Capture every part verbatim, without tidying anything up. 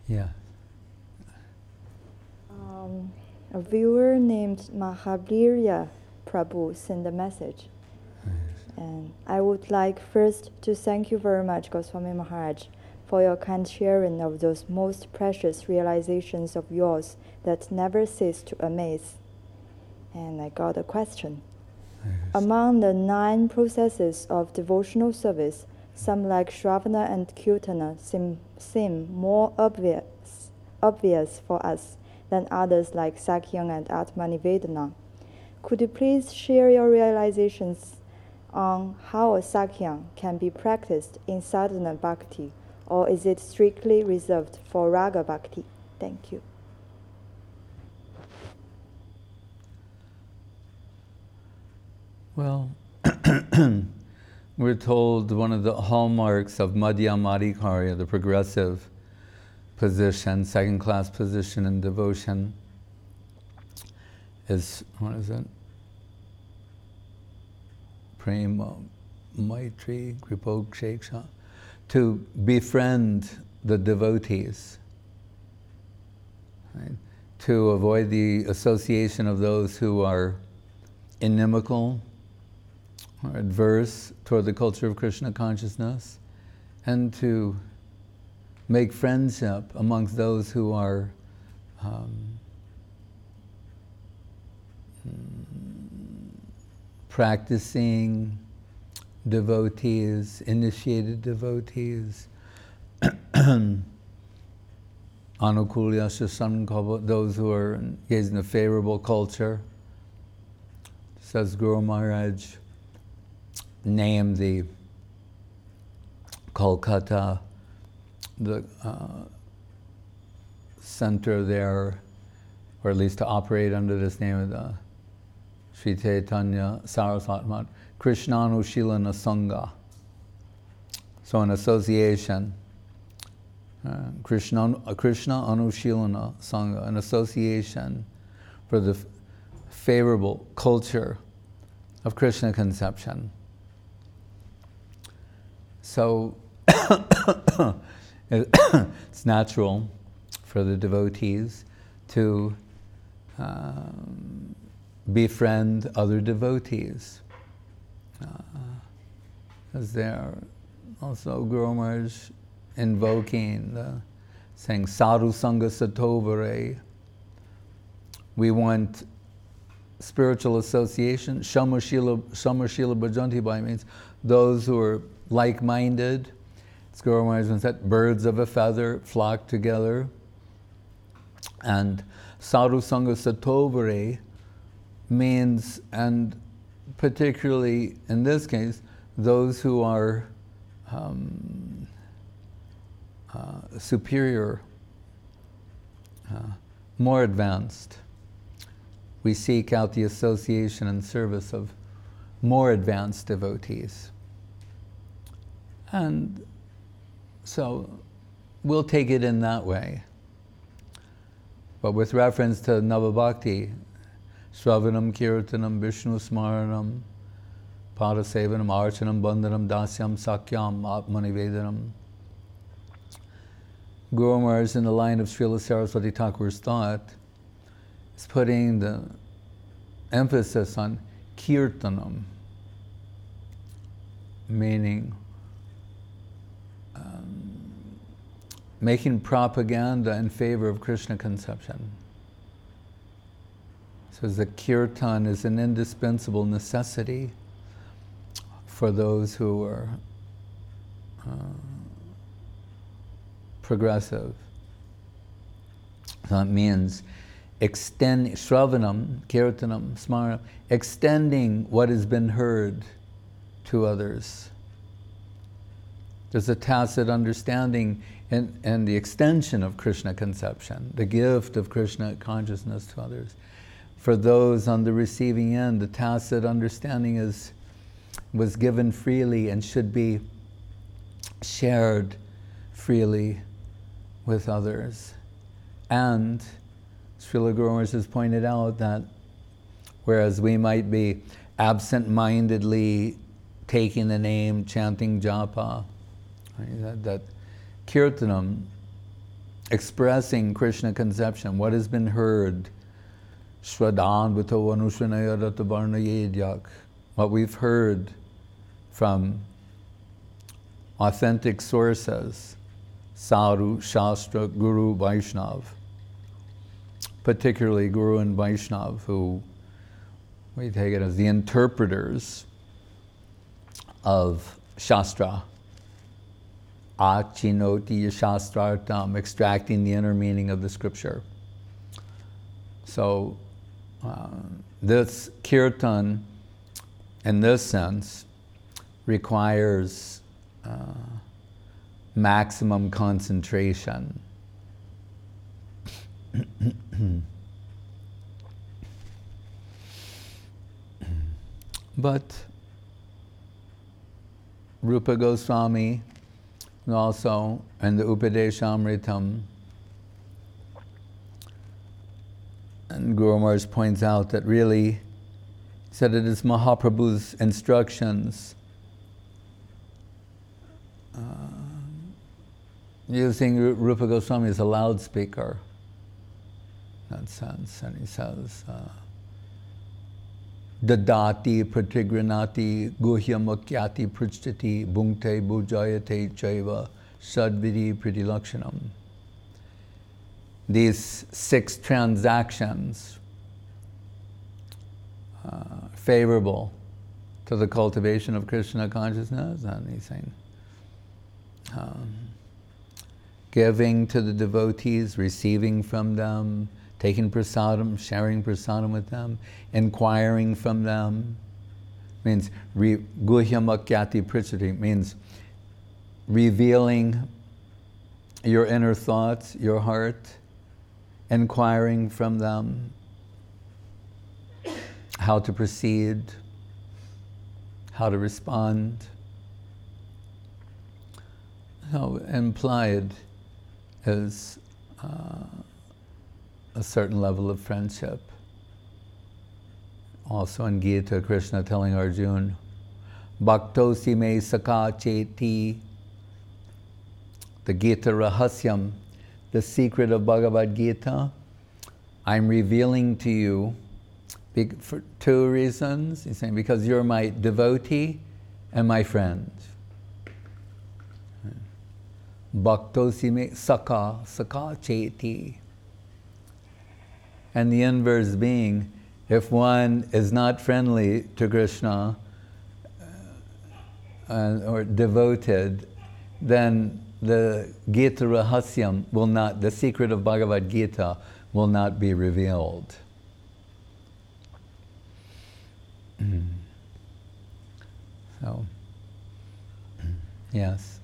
Yeah. Um, a viewer named Mahaviriya Prabhu sent a message. And I would like first to thank you very much, Goswami Maharaj, for your kind sharing of those most precious realizations of yours that never cease to amaze. And I got a question. Yes. Among the nine processes of devotional service, some like Shravana and Kirtana seem, seem more obvious, obvious for us than others like Sakhyam and Atmanivedana. Could you please share your realizations on how a Sakhyam can be practiced in sadhana bhakti, or is it strictly reserved for raga bhakti? Thank you. Well, we're told one of the hallmarks of Madhyamadhikarya, the progressive position, second-class position in devotion, is, what is it? Prema, Maitri, Kripoksheksha, to befriend the devotees, right? To avoid the association of those who are inimical or adverse toward the culture of Krishna consciousness, and to make friendship amongst those who are um, practicing devotees, initiated devotees, Anukulya Sasankava, those who are engaged in a favorable culture. Says Guru Maharaj, name the Kolkata, the uh, center there, or at least to operate under this name of the Sri Chaitanya Saraswati Math, Krishnanushilana Sangha. So an association, uh, Krishna, uh, Krishna Anushilana Sangha, an association for the f- favorable culture of Krishna conception. So it's natural for the devotees to um, befriend other devotees. Uh, as they are also Guru Maharaj invoking, the, saying Sadhu Sangha Satovare. We want spiritual association. Shamarshila Shamarshila Bhajanti Bhai means those who are like-minded. As Guru Maharaj said, birds of a feather flock together. And Sadhu Sangha Satovare means, and particularly in this case, those who are um, uh, superior, uh, more advanced. We seek out the association and service of more advanced devotees. And so we'll take it in that way. But with reference to Navabhakti, Shravanam, Kirtanam, Vishnu Smaranam, Padasevanam, Archanam, Bandhanam, Dasyam, Sakyam, Atmanivedanam. Guru Maharaj, in the line of Srila Saraswati Thakur's thought, is putting the emphasis on Kirtanam, meaning um, making propaganda in favor of Krishna conception. So the kirtan is an indispensable necessity for those who are uh, progressive. That means extend Shravanam, Kirtanam, Smaranam, extending what has been heard to others. There's a tacit understanding and, and the extension of Krishna conception, the gift of Krishna consciousness to others. For those on the receiving end, the tacit understanding is was given freely and should be shared freely with others. And Srila Guru Maharaj has pointed out that whereas we might be absent-mindedly taking the name, chanting japa, right, that, that kirtanam expressing Krishna conception, what has been heard, what we've heard from authentic sources, Sadhu, Shastra, Guru, Vaishnav, particularly Guru and Vaishnav, who we take it as the interpreters of Shastra. Achinoti Shastrartam, extracting the inner meaning of the scripture. So uh, this kirtan, in this sense, requires uh, maximum concentration. But Rupa Goswami and also in the Upadeshamritam, and Guru Maharaj points out that really, he said it is Mahaprabhu's instructions uh, using Rupa Goswami as a loudspeaker, in that sense. And he says, uh, Dadati pratigranati guhyamukyati prichtati bhunkte bhujayate chaiva sadvidi pritilakshanam. These six transactions uh, favorable to the cultivation of Krishna consciousness, and he's saying um, giving to the devotees, receiving from them, taking prasadam, sharing prasadam with them, inquiring from them, means re, guhyamakyati prichati, means revealing your inner thoughts, your heart, inquiring from them how to proceed, how to respond. So implied is uh, a certain level of friendship. Also in Gita, Krishna telling Arjuna, Bhaktosi me sakha cheti, the Gita Rahasyam, the secret of Bhagavad Gita, I'm revealing to you for two reasons. He's saying, because you're my devotee and my friend. Bhaktosi me sakha, sakha cheti. And the inverse being, if one is not friendly to Krishna uh, or devoted, then the Gita Rahasyam will not, the secret of Bhagavad Gita will not be revealed. So, yes.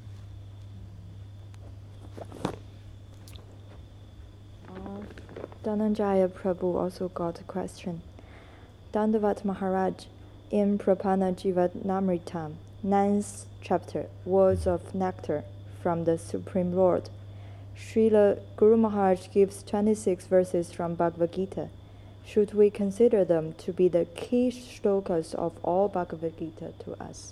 Dhananjaya Prabhu also got a question. Dandavat Maharaj, in Prapana Jivanamritam, ninth chapter, Words of Nectar from the Supreme Lord, Srila Guru Maharaj gives twenty-six verses from Bhagavad Gita. Should we consider them to be the key shlokas of all Bhagavad Gita to us?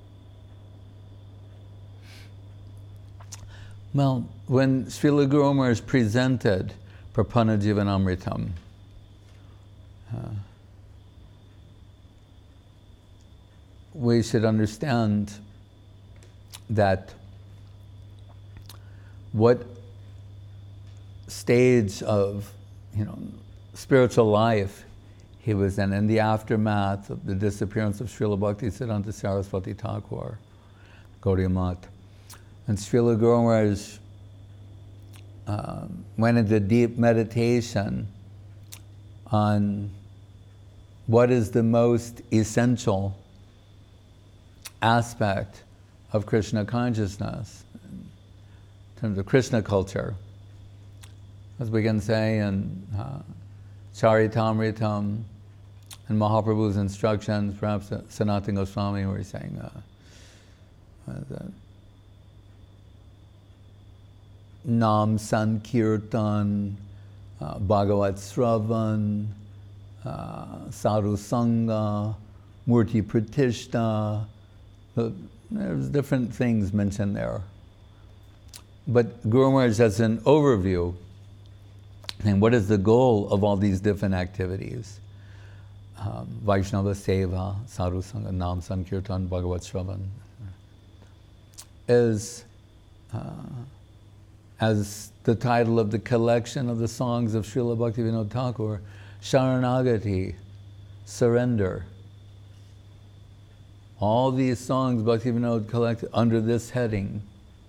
Well, when Srila Guru Maharaj presented Prapana Jivanamritam, uh, we should understand that what stage of, you know, spiritual life he was in, in the aftermath of the disappearance of Srila Bhaktisiddhanta Saraswati Thakur, Gaudiya Math. And Srila Guru Maharaj um, went into deep meditation on what is the most essential aspect of Krishna consciousness in terms of Krishna culture. As we can say in uh, Charitamritam and Mahaprabhu's instructions, perhaps uh, Sanatana Goswami, where he's saying uh, uh, that Nam Sankirtan, uh, Bhagavat Sravan, uh, Sadhu Sangha, Murti Pratishta. There's different things mentioned there. But Guru Maharaj has an overview. And what is the goal of all these different activities? Um, Vaishnava Seva, Sadhu Sangha, Nam Sankirtan, Bhagavat Shravan, is, uh, as the title of the collection of the songs of Srila Bhaktivinoda Thakur, Sharanagati, surrender. All these songs Bhaktivinoda collected under this heading.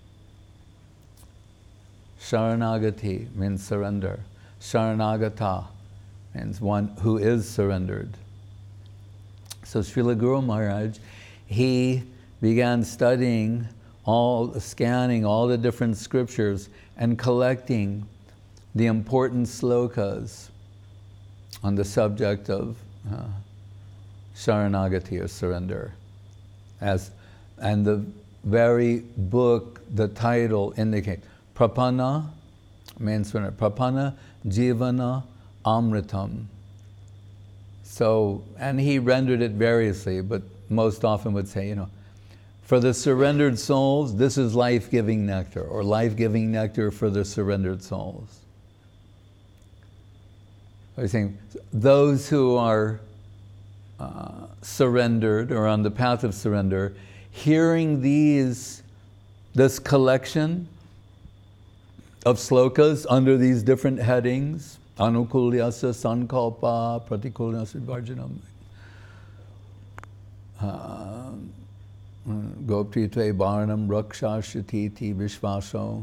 Sharanagati means surrender. Sharanagata means one who is surrendered. So Srila Guru Maharaj, he began studying all, scanning all the different scriptures and collecting the important slokas on the subject of uh, Sharanagati or surrender. As, and the very book, the title indicates, Prapanna means surrender. Prapanna Jivana Amritam. So, and he rendered it variously, but most often would say, you know, for the surrendered souls, this is life-giving nectar, or life-giving nectar for the surrendered souls. I was saying, those who are uh, surrendered, or on the path of surrender, hearing these, this collection of slokas under these different headings, Anukulyasa Sankalpa, Pratikulyasa Varjanam, Goptitve Bharanam Rakshashititi Vishvaso.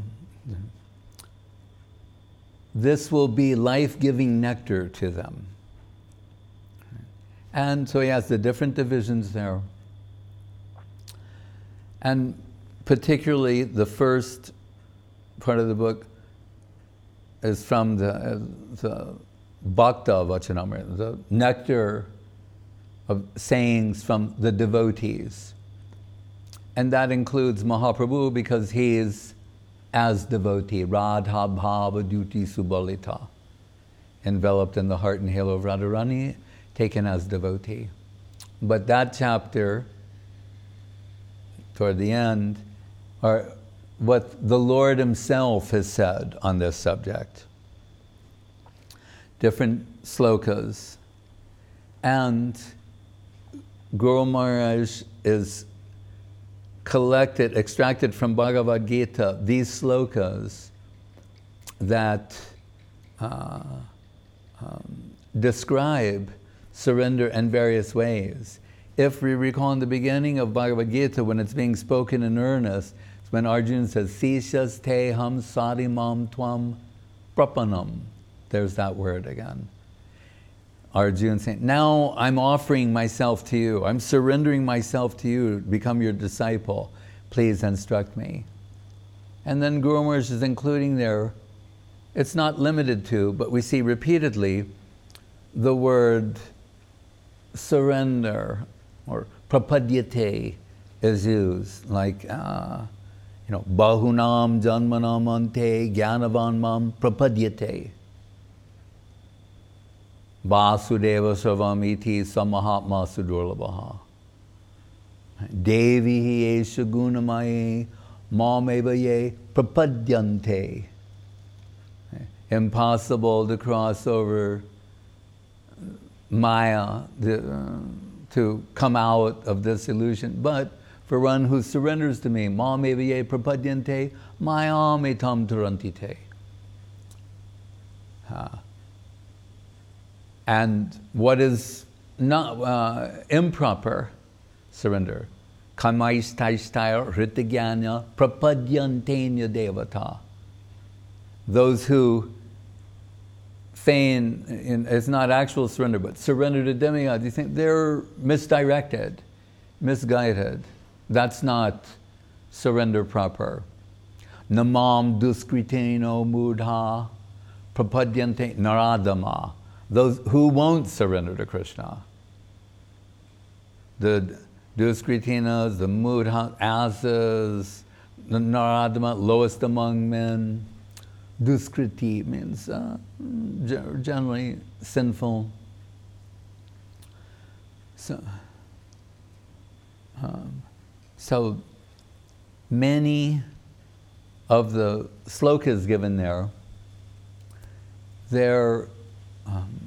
This will be life-giving nectar to them. And so he has the different divisions there. And particularly the first part of the book is from the, uh, the Bhakta Vachanamrita, the nectar of sayings from the devotees. And that includes Mahaprabhu because he is as devotee, Radha Bhava Duti Subalita, enveloped in the heart and halo of Radharani, taken as devotee. But that chapter, toward the end, are what the Lord himself has said on this subject. Different slokas. And Guru Maharaj is collected, extracted from Bhagavad Gita, these slokas that uh, um, describe surrender in various ways. If we recall in the beginning of Bhagavad Gita, when it's being spoken in earnest, it's when Arjuna says, Sishas te ham sadimam tvam prapanam. There's that word again. Arjuna saying, now I'm offering myself to you. I'm surrendering myself to you to become your disciple. Please instruct me. And then Guru Maharaj is including there, it's not limited to, but we see repeatedly the word surrender or prapadyate is used, like, uh, you know, bahunam janmanam ante jnanavan mam prapadyate. Vasudeva Sarvamiti Samahatma Sudurlabhaha. Devi Esha Gunamaye Mameva Ye Prapadyante. Impossible to cross over Maya, the, uh, to come out of this illusion. But for one who surrenders to me, Mameva Ye Prapadyante, Maya me tam turantite. Uh, And what is not uh, improper surrender? Kamaishtaishtaya ritigyanya prapadyantenya devata. Those who feign, in, it's not actual surrender, but surrender to demigods, you think they're misdirected, misguided. That's not surrender proper. Namam duskriteno mudha prapadyante naradama. Those who won't surrender to Krishna. The Duskritinas, the Mudha, asses, the Naradama, lowest among men. Duskriti means uh, generally sinful. So, um, so many of the slokas given there, they're um,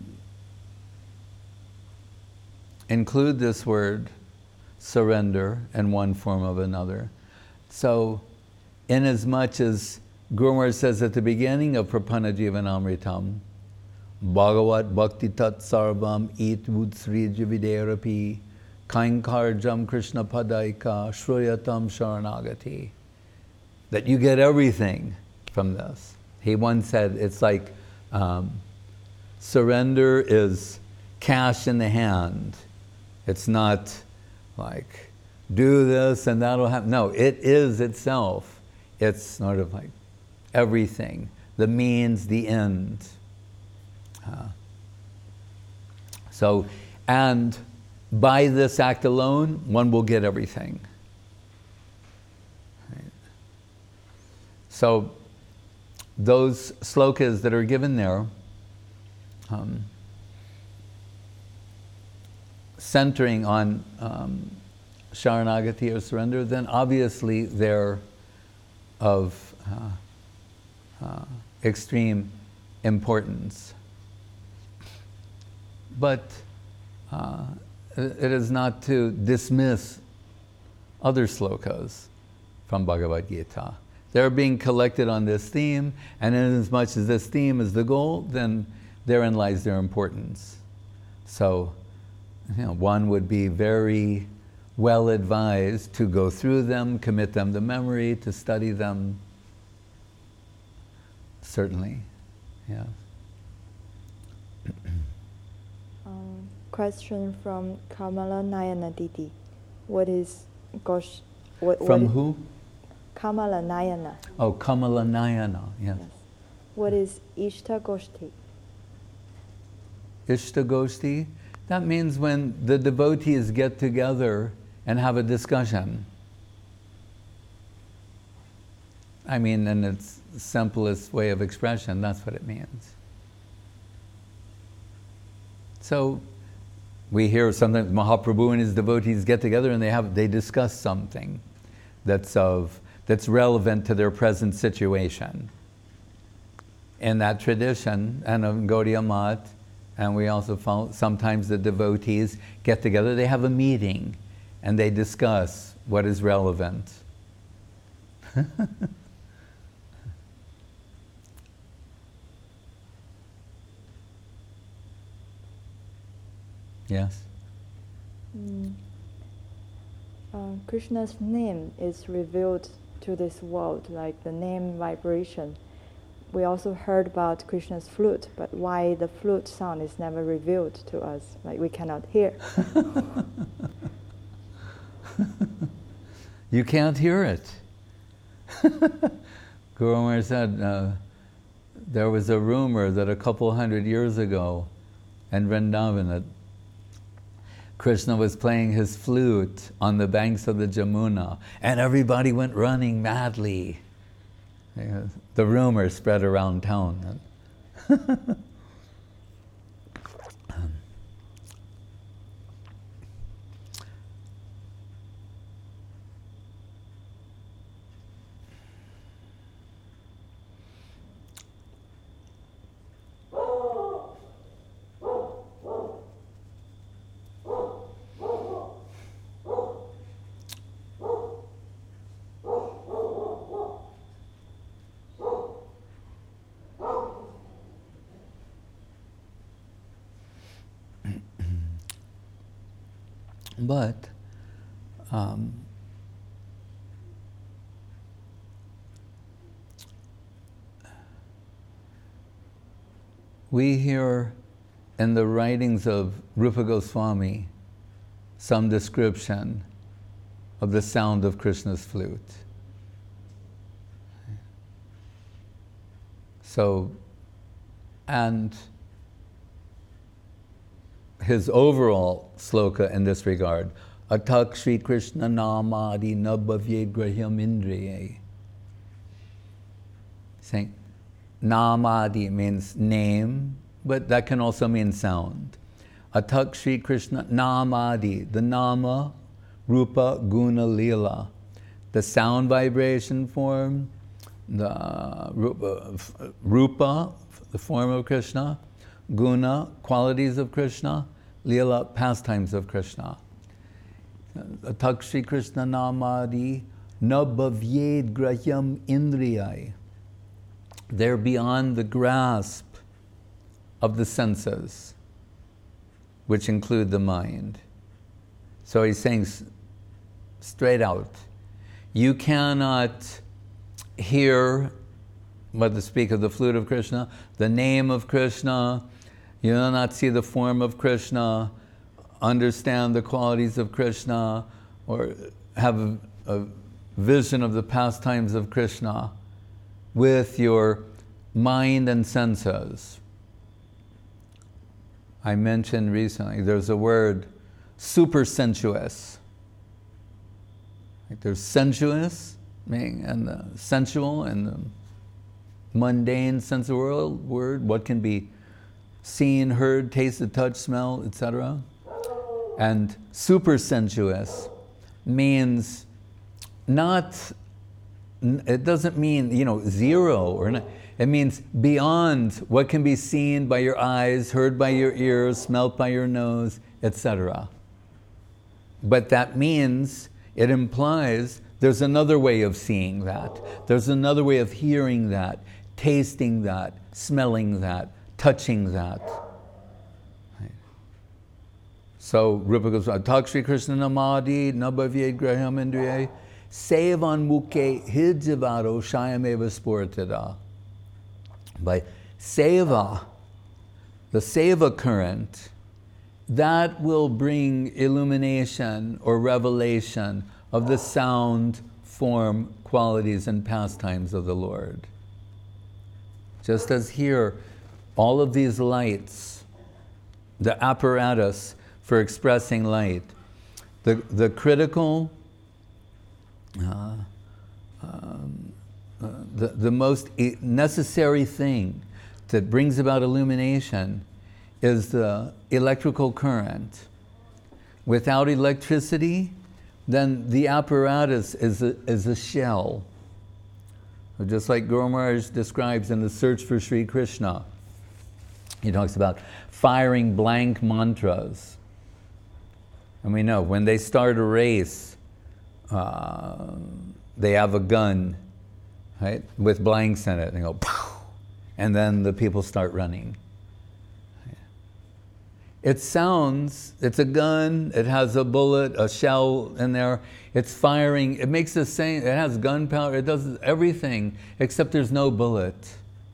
include this word surrender in one form of another. So, inasmuch as Guru Maharaj says at the beginning of Prapanna Jivanamritam, Bhagavat Bhakti Tat Sarvam It Vudsri Jividerapi Kainkarjam Krishna Padaika Shruyatam Sharanagati, that you get everything from this. He once said it's like um, surrender is cash in the hand. It's not like do this and that'll happen. No, it is itself. It's sort of like everything, the means, the end. Uh, so, and by this act alone, one will get everything. Right. So, those slokas that are given there, um, centering on um, Sharanagati or surrender, then obviously they're of uh, uh, extreme importance. But uh, it is not to dismiss other slokas from Bhagavad Gita. They're being collected on this theme, and inasmuch as this theme is the goal, then therein lies their importance. So, you know, one would be very well advised to go through them, commit them to memory, to study them. Certainly, yeah. Um, question from Kamala Nayana Didi. What is Gosh? What, From what who? Kamala Nayana. Oh, Kamala Nayana, yes. Yes. What is Ishta Goshti? Ishtagoshti, that means when the devotees get together and have a discussion. I mean, in its simplest way of expression, that's what it means. So, we hear sometimes Mahaprabhu and his devotees get together and they have they discuss something that's of that's relevant to their present situation. In that tradition, and of Gaudiya Math, and we also found sometimes the devotees get together, they have a meeting, and they discuss what is relevant. Yes? Mm. Uh, Krishna's name is revealed to this world, like the name vibration. We also heard about Krishna's flute, but why the flute sound is never revealed to us, like we cannot hear. You can't hear it. Guru Maharaj said uh, there was a rumor that a couple hundred years ago in Vrindavan that Krishna was playing his flute on the banks of the Jamuna, and everybody went running madly. The rumor spread around town. But um, we hear in the writings of Rupa Goswami some description of the sound of Krishna's flute. So, and his overall sloka in this regard, Atak Shri Krishna Namadi Nabhavye Grahyam Indriye. Saying, Namadi means name, but that can also mean sound. Atak Shri Krishna Namadi, the Nama, Rupa, Guna, Lila. The sound vibration form the Rupa, Rupa, the form of Krishna, Guna, qualities of Krishna, Lila, pastimes of Krishna. Tak Shri Krishna Namadi Nabhavyed Grahyam Indriyai. They're beyond the grasp of the senses, which include the mind. So he's saying straight out, you cannot hear, but to speak of the flute of Krishna, the name of Krishna, you will not see the form of Krishna, understand the qualities of Krishna, or have a, a vision of the pastimes of Krishna with your mind and senses. I mentioned recently, there's a word, super sensuous. Like there's sensuous, meaning, and the sensual and the mundane sense of world word, what can be seen, heard, tasted, touched, smelled, et cetera. And super sensuous means not, it doesn't mean, you know, zero or not. It means beyond what can be seen by your eyes, heard by your ears, smelt by your nose, et cetera. But that means, it implies there's another way of seeing that. There's another way of hearing that, tasting that, smelling that, touching that. Right. So Rupa goes, Tak Shri Krishna Namadi Nabhavyed Graham Indriye Sevan Mukhe Hidjivaro Shayameva Sportida. By seva, the seva current, that will bring illumination or revelation of the sound, form, qualities, and pastimes of the Lord. Just as here, all of these lights, the apparatus for expressing light, the, the critical, uh, um, uh, the, the most necessary thing that brings about illumination is the electrical current. Without electricity, then the apparatus is a, is a shell. Just like Guru Maharaj describes in the Search for Sri Krishna. He talks about firing blank mantras. And we know when they start a race, uh, they have a gun, right, with blanks in it, and they go, pow, and then the people start running. It sounds, it's a gun, it has a bullet, a shell in there, it's firing, it makes the same, it has gunpowder, it does everything, except there's no bullet.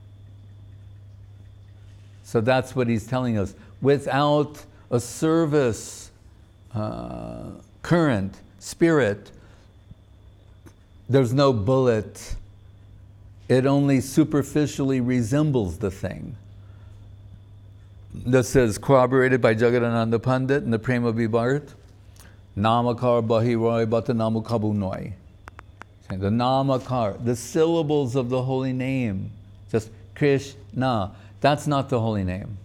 So that's what he's telling us. Without a service, uh, current, spirit, there's no bullet. It only superficially resembles the thing. This is corroborated by Jagadananda Pandit in the Prema Vibharat. Namakar Bahiroy Bata Namukabunoi. The Namakar, the syllables of the holy name, just Krishna, that's not the holy name.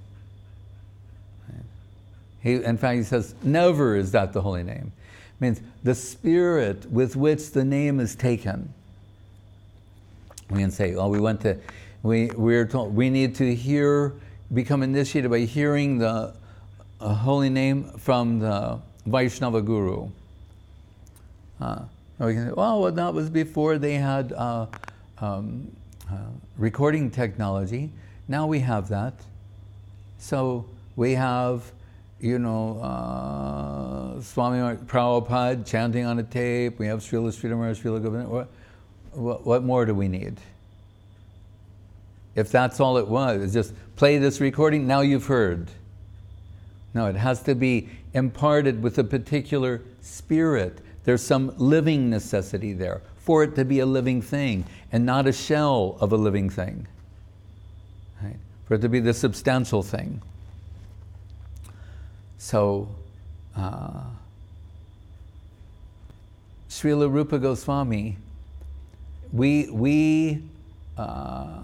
He, in fact, he says, never is that the holy name. It means the spirit with which the name is taken. We can say, oh, we went to, we, we're told, we need to hear, become initiated by hearing the uh, holy name from the Vaishnava Guru. Uh, we can say, well, well, that was before they had uh, um, uh, recording technology. Now we have that. So we have, you know, uh, Swami Prabhupada chanting on a tape. We have Srila Sridhar Maharaj, Srila Govinda. What, what, what more do we need? If that's all it was, it's just play this recording, now you've heard. No, it has to be imparted with a particular spirit. There's some living necessity there for it to be a living thing and not a shell of a living thing. Right? For it to be the substantial thing. So, uh, Srila Rupa Goswami, we, we uh,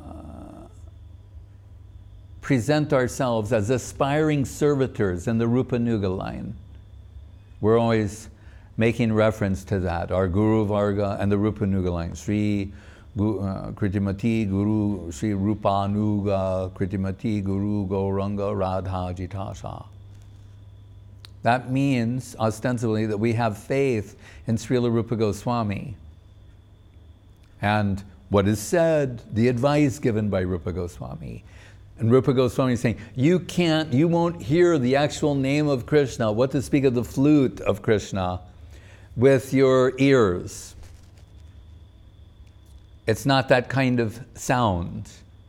present ourselves as aspiring servitors in the Rupa Nuga line. We're always making reference to that, our Guru Varga and the Rupa Nuga line. Sri uh, Kritimati Guru Sri Rupanuga Kritimati Guru Gauranga Radha Jitasha. That means, ostensibly, that we have faith in Srila Rupa Goswami. And what is said, the advice given by Rupa Goswami. And Rupa Goswami is saying, you can't, you won't hear the actual name of Krishna, what to speak of the flute of Krishna, with your ears. It's not that kind of sound.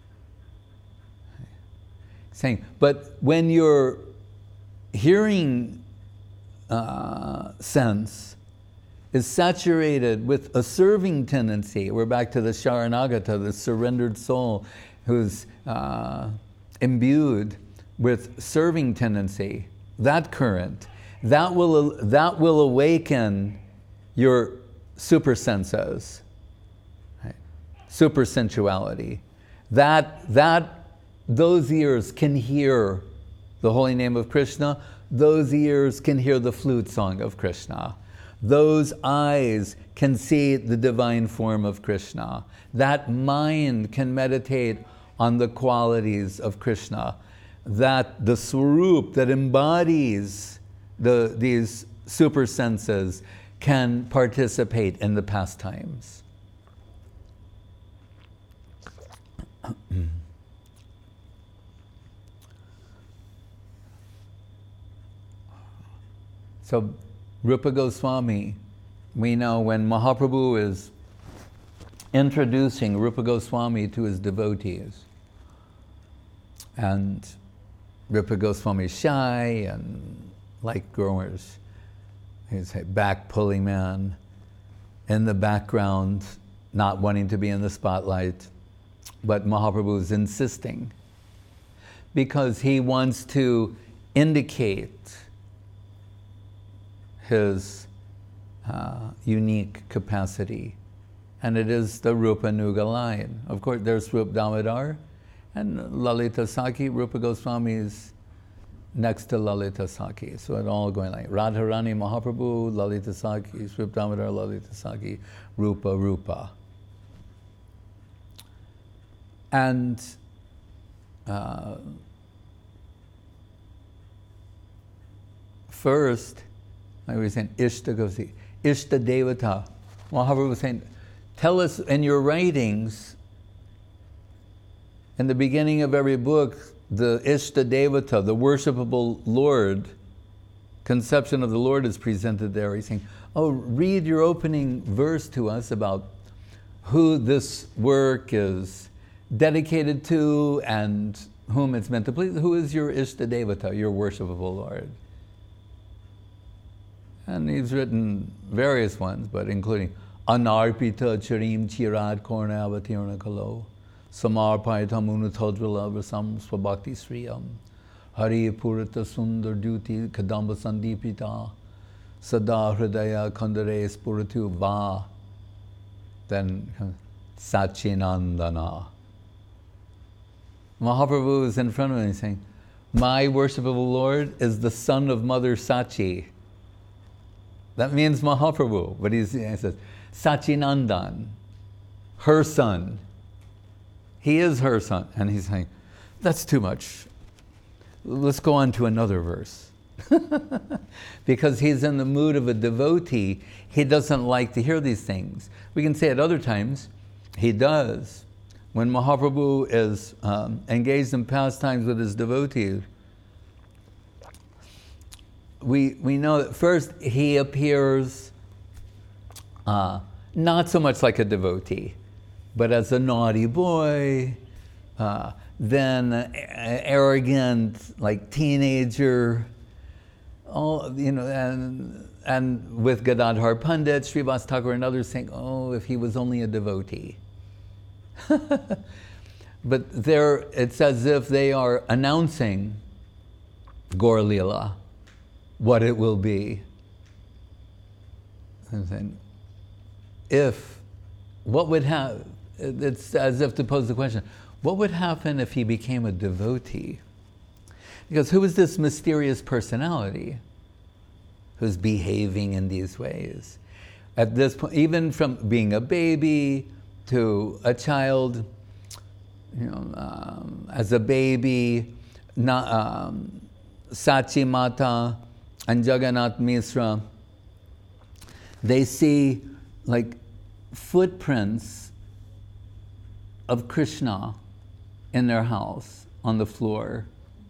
Saying, but when your hearing uh, sense is saturated with a serving tendency, we're back to the Sharanagata, the surrendered soul, who's uh, imbued with serving tendency, that current, that will, that will awaken your super senses, right? Super sensuality. That, that, those ears can hear the holy name of Krishna, those ears can hear the flute song of Krishna. Those eyes can see the divine form of Krishna. That mind can meditate on the qualities of Krishna. That the swarup that embodies the, these super senses can participate in the pastimes. So Rupa Goswami, we know when Mahaprabhu is introducing Rupa Goswami to his devotees, and Rupa Goswami is shy and like growers, he's a back-pulling man in the background, not wanting to be in the spotlight, but Mahaprabhu is insisting because he wants to indicate his uh, unique capacity. And it is the Rupa Nuga line. Of course, there's Rup Damodar and Lalita Saki. Rupa Goswami is next to Lalita Saki. So it all going like Radharani Mahaprabhu, Lalita Saki, Rup Damodar, Lalita Saki, Rupa Rupa. And uh, first, I was saying, Ishta Gosi, Ishta Devata. Mahaprabhu was saying, tell us in your writings, in the beginning of every book, the Ishta Devata, the worshipable Lord, conception of the Lord is presented there. He's saying, oh, read your opening verse to us about who this work is dedicated to and whom it's meant to please. Who is your Ishta Devata, your worshipable Lord? And he's written various ones, but including Anarpita Charim Chirad Kornavatirna Kalo, Samarpaitam Unutodrila Vasam Swabhakti Sriyam, Hari Purita Sundar Duti Kadamba Sandipita, Sada Hridaya Kandare Spuritu Va, then Sachinandana. Mahaprabhu is in front of me saying, my worshipable Lord is the son of Mother Sachi. That means Mahaprabhu, but he's, he says, Sachinandan, her son. He is her son. And he's saying, that's too much. Let's go on to another verse. Because he's in the mood of a devotee, he doesn't like to hear these things. We can say at other times, he does. When Mahaprabhu is um, engaged in pastimes with his devotees, We, we know that first he appears uh, not so much like a devotee, but as a naughty boy, uh, then arrogant, like teenager, all, you know, and, and with Gadadhar Pandit, Srivas Thakur and others saying, oh, if he was only a devotee. But there, it's as if they are announcing Gaur Leela, what it will be. And saying, if, what would happen, it's as if to pose the question, what would happen if he became a devotee? Because who is this mysterious personality who's behaving in these ways? At this point, even from being a baby, to a child, you know, um, as a baby, na, um, Sachi Mata and Jagannath Misra, they see like footprints of Krishna in their house on the floor,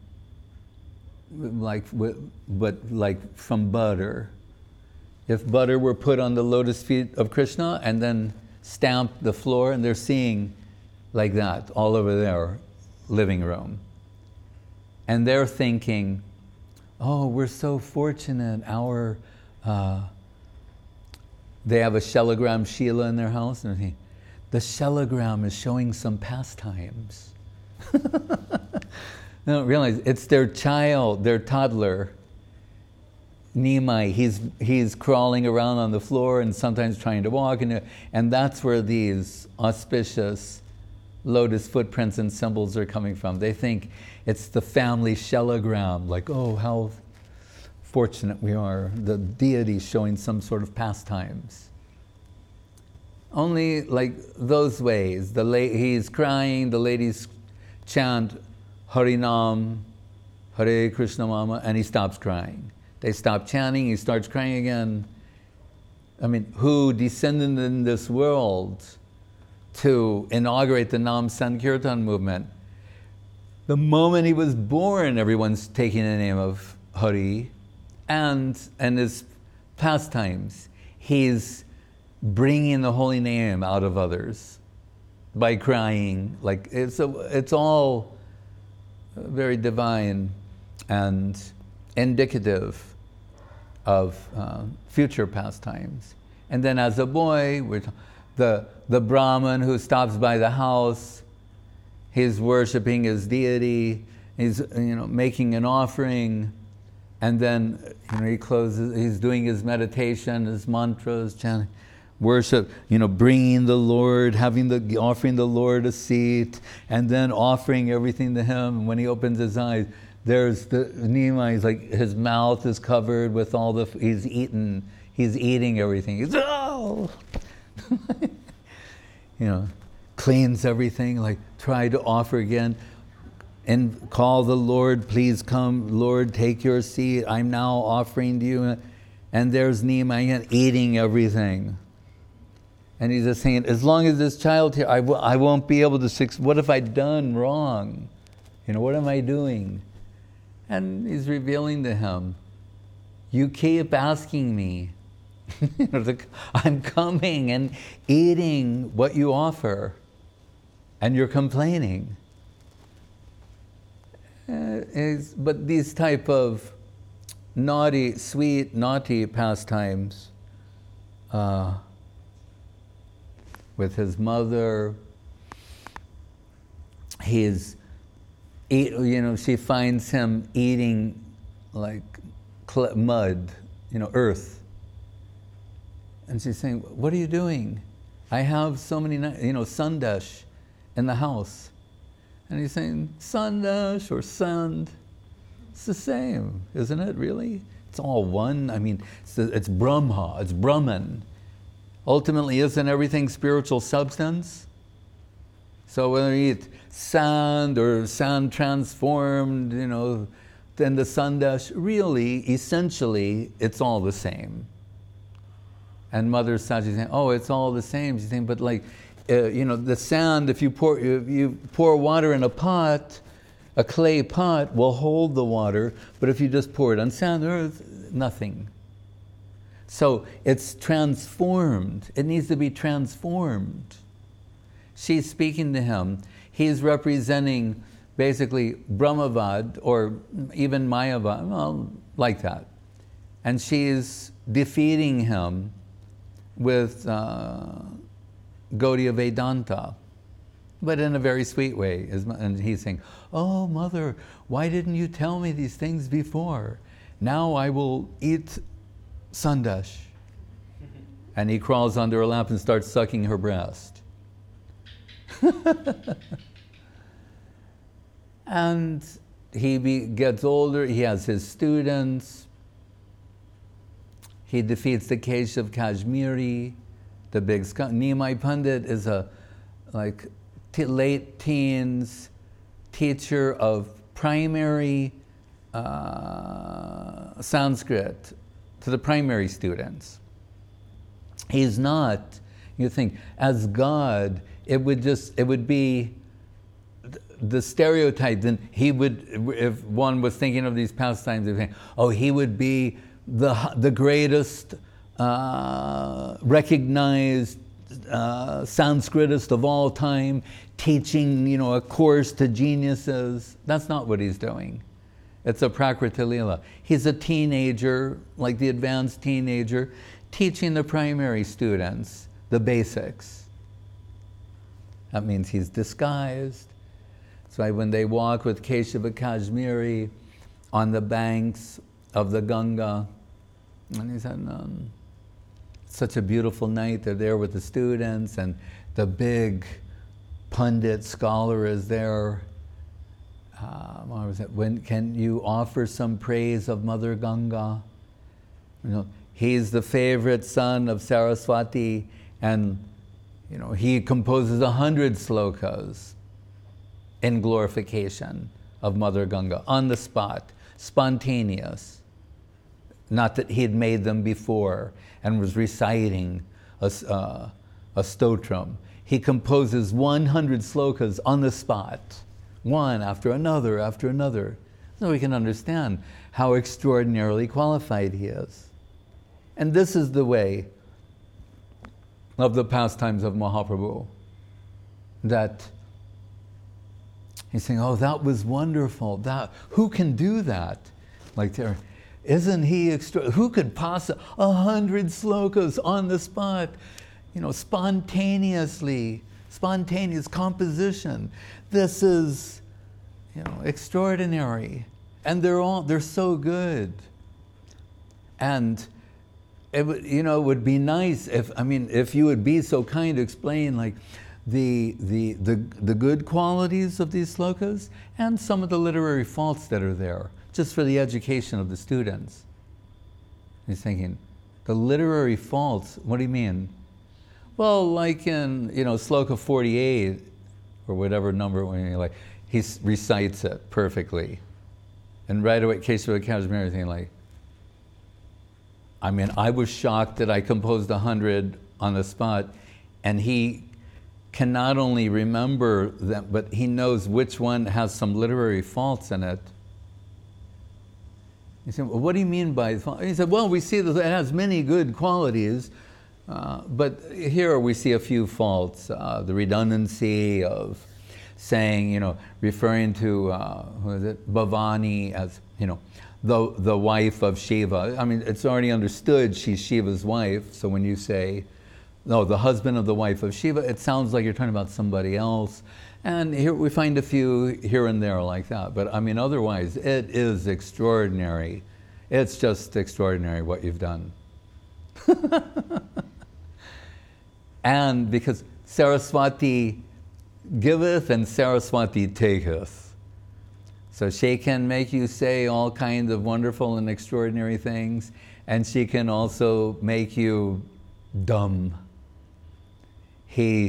like, but like from butter. If butter were put on the lotus feet of Krishna and then stamped the floor, and they're seeing like that all over their living room. And they're thinking, oh, we're so fortunate, our, uh, they have a Shelagram Sheela in their house, and they, the Shelagram is showing some pastimes. They don't realize it's their child, their toddler, Nimai. He's, he's crawling around on the floor and sometimes trying to walk, and, and that's where these auspicious lotus footprints and symbols are coming from. They think it's the family Shelagram, like, oh, how fortunate we are, the deity showing some sort of pastimes. Only like those ways. The la- he's crying, the ladies chant Harinam, Hare Krishna Mama, and he stops crying. They stop chanting, he starts crying again. I mean, who descended in this world to inaugurate the Nam Sankirtan movement? The moment he was born, everyone's taking the name of Hari, and and his pastimes. He's bringing the holy name out of others by crying. Like it's a, it's all very divine and indicative of uh, future pastimes. And then as a boy, we're t- the the Brahmin who stops by the house, he's worshiping his deity, he's you know making an offering, and then you know he closes, he's doing his meditation, his mantras, chanting, worship, you know, bringing the Lord, having the offering the Lord a seat, and then offering everything to him. And when he opens his eyes, there's the Nimai. He's like his mouth is covered with all the. He's eaten. He's eating everything. He's oh, you know, cleans everything. Like try to offer again, and call the Lord. Please come, Lord, take your seat. I'm now offering to you, and there's Nimai again eating everything. And he's just saying, as long as this child here, I, w- I won't be able to succeed. What have I done wrong? You know, what am I doing? And he's revealing to him, you keep asking me. You know, the, I'm coming and eating what you offer, and you're complaining. Uh, is, but these type of naughty, sweet, naughty pastimes, uh, with his mother, he's, eat, you know, she finds him eating like cl- mud, you know, earth. And she's saying, what are you doing? I have so many, you know, sandash in the house. And he's saying, sandash or sand, it's the same, isn't it, really? It's all one. I mean, it's, it's Brahma, it's Brahman. Ultimately, isn't everything spiritual substance? So whether you eat sand or sand transformed, you know, then the sandash, really, essentially, it's all the same. And Mother Sachi saying, oh, it's all the same. She's saying, but like, uh, you know, the sand, if you pour, if you pour water in a pot, a clay pot will hold the water, but if you just pour it on sand, earth, nothing. So it's transformed. It needs to be transformed. She's speaking to him. He's representing basically Brahmavad or even Mayavad, well, like that. And she's defeating him with uh, Gaudiya Vedanta, but in a very sweet way. And he's saying, oh, Mother, why didn't you tell me these things before? Now I will eat sandash. And he crawls under her lap and starts sucking her breast. And he be, gets older, he has his students. He defeats the Keshav Kashmiri, the big scholar. Nimai Pandit is a, like t- late teens, teacher of primary uh, Sanskrit to the primary students. He's not, you think, as God, it would just, it would be the stereotype. Then he would, if one was thinking of these pastimes, they'd think, oh, he would be the the greatest uh, recognized uh, Sanskritist of all time, teaching, you know, a course to geniuses. That's not what he's doing. It's a Prakriti Lila. He's a teenager, like the advanced teenager, teaching the primary students the basics. That means he's disguised. That's why when they walk with Keshava Kashmiri on the banks of the Ganga, and he said, um, such a beautiful night, they're there with the students, and the big pundit scholar is there. Uh, what was it? When can you offer some praise of Mother Ganga? You know, he's the favorite son of Saraswati, and you know he composes a hundred slokas in glorification of Mother Ganga on the spot, spontaneous. Not that he had made them before and was reciting a, uh, a stotram. He composes one hundred slokas on the spot, one after another after another. So we can understand how extraordinarily qualified he is. And this is the way of the pastimes of Mahaprabhu. That he's saying, oh, that was wonderful. That, who can do that? Like, there, isn't he extra? Who could possibly, a hundred slokas on the spot, you know, spontaneously, spontaneous composition. This is, you know, extraordinary. And they're all, they're so good. And it would, you know, it would be nice if, I mean, if you would be so kind to explain, like, the, the, the, the good qualities of these slokas and some of the literary faults that are there, just for the education of the students. He's thinking, the literary faults, what do you mean? Well, like in, you know, sloka forty-eight, or whatever number, when you're like, he recites it perfectly. And right away, Keshava Kashmiri, thinking like, I mean, I was shocked that I composed a hundred on the spot, and he can not only remember them, but he knows which one has some literary faults in it. He said, well, what do you mean by fault? He said, well, we see that it has many good qualities, uh, but here we see a few faults. Uh, the redundancy of saying, you know, referring to, uh, who is it, Bhavani as, you know, the, the wife of Shiva. I mean, it's already understood she's Shiva's wife, so when you say, no, the husband of the wife of Shiva, it sounds like you're talking about somebody else. And here we find a few here and there like that. But I mean, otherwise, it is extraordinary. It's just extraordinary what you've done. And because Saraswati giveth and Saraswati taketh. So she can make you say all kinds of wonderful and extraordinary things, and she can also make you dumb. He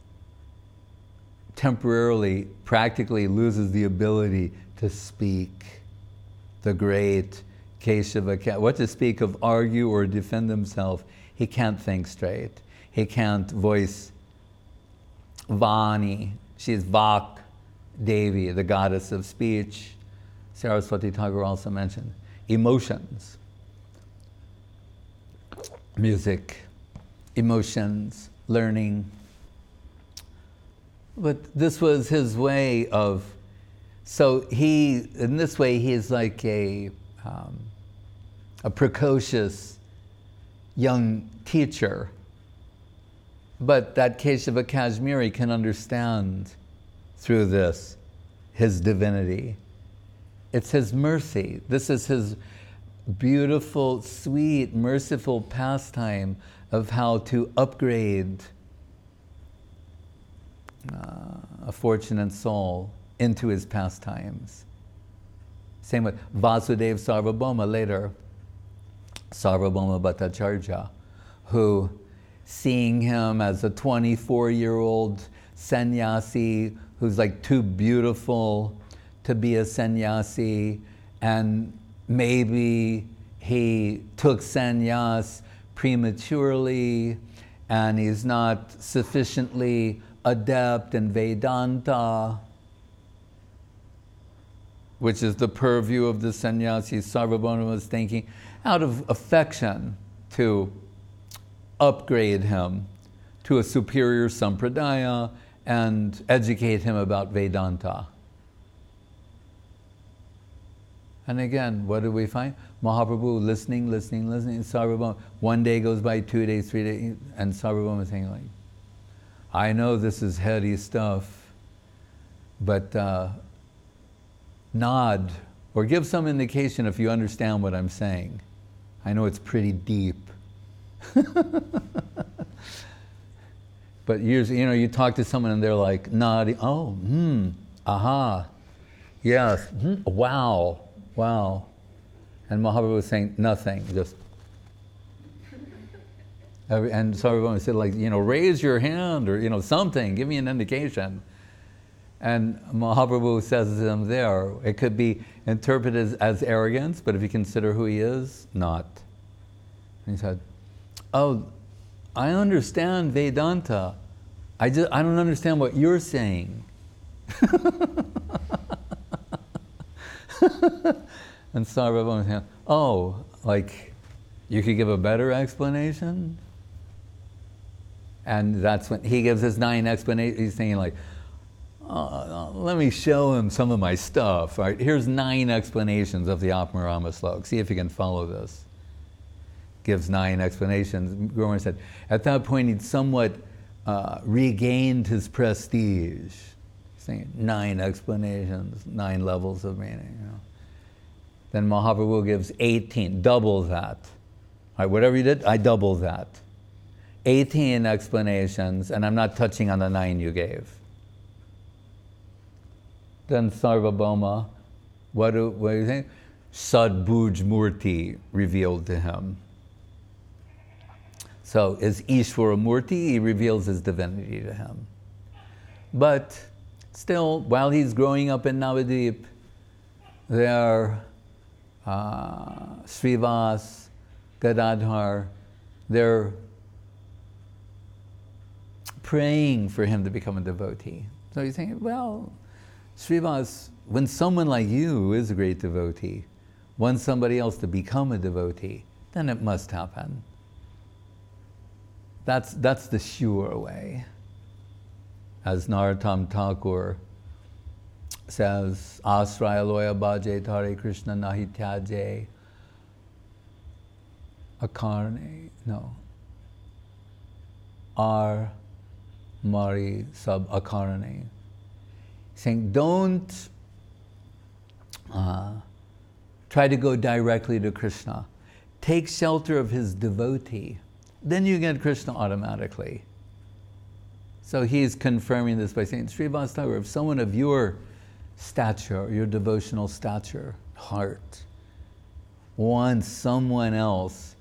temporarily, practically loses the ability to speak. The great Keshava, what to speak of argue or defend himself, he can't think straight. He can't voice Vani. She's Vak Devi, the goddess of speech. Saraswati Thakur also mentioned emotions, music, emotions, learning. But this was his way of, so he, in this way, he's like a, um, a precocious young teacher. But that Keshava Kashmiri can understand through this his divinity. It's his mercy. This is his beautiful, sweet, merciful pastime of how to upgrade uh, a fortunate soul into his pastimes. Same with Vasudeva Sarvabhauma later, Sarvabhauma Bhattacharya, who, seeing him as a twenty-four-year-old sannyasi who's like too beautiful to be a sannyasi, and maybe he took sannyas prematurely, and he's not sufficiently adept in Vedanta, which is the purview of the sannyasi. Sarvabhauma was thinking out of affection to upgrade him to a superior sampradaya and educate him about Vedanta. And again, what do we find? Mahaprabhu listening, listening, listening. Sarvabhauma, one day goes by, two days, three days, and Sarvabhauma is saying like, I know this is heady stuff, but uh, nod or give some indication if you understand what I'm saying. I know it's pretty deep. But years, you know, you talk to someone and they're like nodding, oh, hmm, aha, yes, hmm, wow, wow. And Mahaprabhu was saying nothing, just, and Sarvabhauma said like, you know, raise your hand or, you know, something, give me an indication. And Mahaprabhu says to them there, it could be interpreted as, as arrogance, but if you consider who he is, not. And he said, oh, I understand Vedanta. I just, I don't understand what you're saying. And Sarvabhauma said, oh, like, you could give a better explanation? And that's when he gives his nine explanations. He's saying like, uh, let me show him some of my stuff. All right, here's nine explanations of the Atmarama Slok. See if you can follow this. Gives nine explanations. Guru said, at that point he'd somewhat uh, regained his prestige. Saying nine explanations, nine levels of meaning. You know. Then Mahaprabhu gives eighteen, double that. All right, whatever you did, I double that. eighteen explanations, and I'm not touching on the nine you gave. Then Sarvabhauma, what do, what do you think? Sadbhuj Murti revealed to him. So is Ishvara Murti, he reveals his divinity to him. But still, while he's growing up in Navadvip, there uh, Srivas, Gadadhar, they're praying for him to become a devotee. So you think, well, Srivas, when someone like you is a great devotee, wants somebody else to become a devotee, then it must happen. That's, that's the sure way. As Narottam Thakur says, Asraya loya bhaje tare Krishna nahi tyaje akarne, no, ar mari sab akarne. Saying, don't uh, try to go directly to Krishna. Take shelter of his devotee. Then you get Krishna automatically. So he's confirming this by saying, Srivas Thakur, if someone of your stature, your devotional stature, heart, wants someone else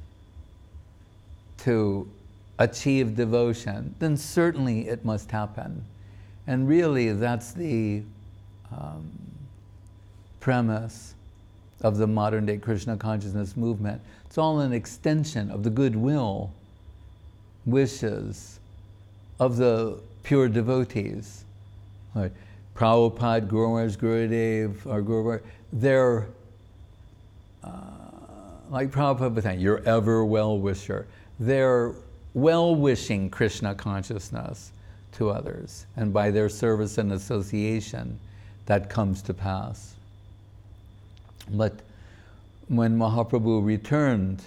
to achieve devotion, then certainly it must happen. And really, that's the um, premise of the modern day Krishna consciousness movement. It's all an extension of the goodwill, wishes of the pure devotees. Like Prabhupada, Guru Maharaj, Gurudev, or Guru Maharaj, they're uh, like Prabhupada was saying, your ever well-wisher. They're well-wishing Krishna consciousness to others, and by their service and association, that comes to pass. But when Mahaprabhu returned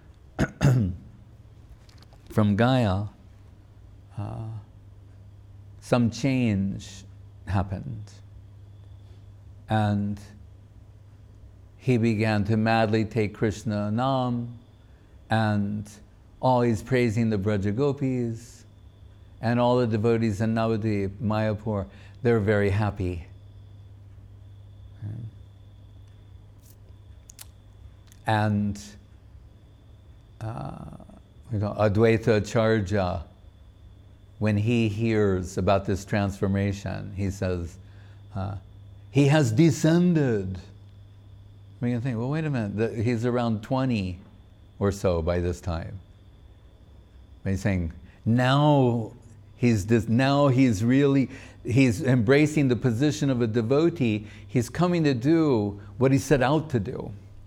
from Gaya, uh, some change happened, and he began to madly take Krishna Nam, and always praising the Braja Gopis, and all the devotees in Navadvip, Mayapur, they're very happy. And uh, you know, Advaita Acharya when he hears about this transformation, he says, uh, he has descended. We can think, well, wait a minute, the, he's around twenty or so by this time. But he's saying, now he's this, now he's really, he's embracing the position of a devotee. He's coming to do what he set out to do.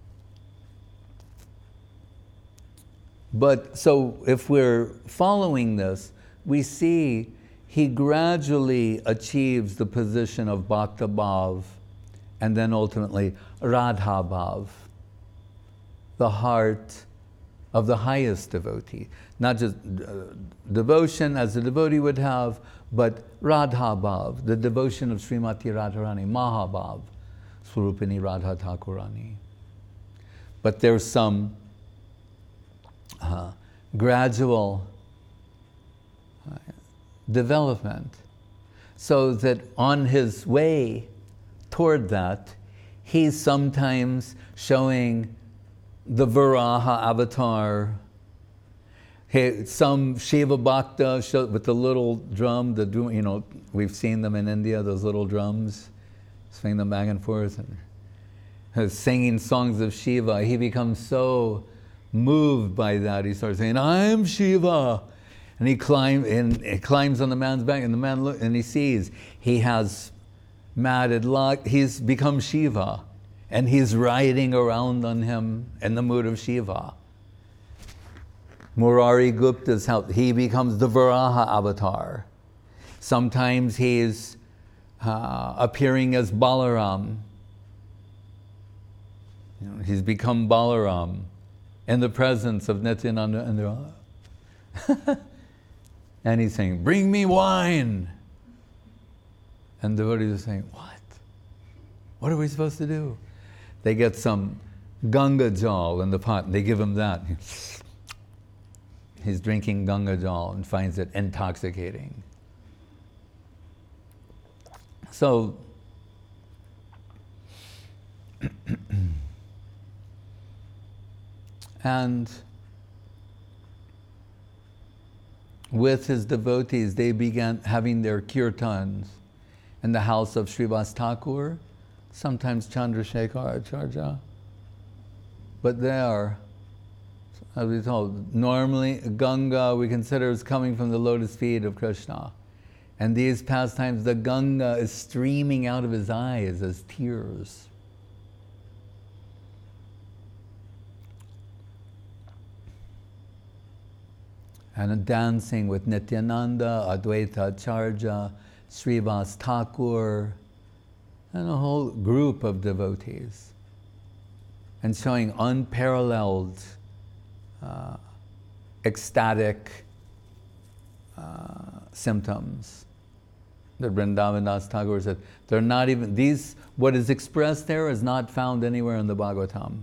But so if we're following this, we see he gradually achieves the position of Bhakta Bhav and then ultimately Radha Bhav, the heart of the highest devotee. Not just uh, devotion as a devotee would have, but Radha Bhav, the devotion of Srimati Radharani, Mahabhav, Swarupini Radha Thakurani. But there's some uh, gradual uh, development, so that on his way toward that, he's sometimes showing the Varaha avatar. Hey, some Shiva Bhakta show, with the little drum, the you know, we've seen them in India, those little drums, swing them back and forth, and singing songs of Shiva. He becomes so moved by that, he starts saying, "I'm Shiva." And he, climb, and he climbs on the man's back, and the man look, and he sees he has matted lock. He's become Shiva, and he's riding around on him in the mood of Shiva. Murari Gupta's how he becomes the Varaha avatar. Sometimes he's uh, appearing as Balaram. You know, he's become Balaram in the presence of Nityananda and Radha. And he's saying, "Bring me wine." And the devotees are saying, "What? What are we supposed to do?" They get some Ganga Jal in the pot, and they give him that. He's drinking Ganga Jal and finds it intoxicating. So, and with his devotees, they began having their kirtans in the house of Srivas Thakur, sometimes Chandrasekhar Acharya. But there, as we told, normally Ganga we consider as coming from the lotus feet of Krishna. And these pastimes, the Ganga is streaming out of his eyes as tears. And dancing with Nityananda, Advaita Acharya, Srivas Thakur, and a whole group of devotees. And showing unparalleled, uh, ecstatic uh, symptoms. That Vrindavan Das Thakur said, they're not even, these, what is expressed there is not found anywhere in the Bhagavatam.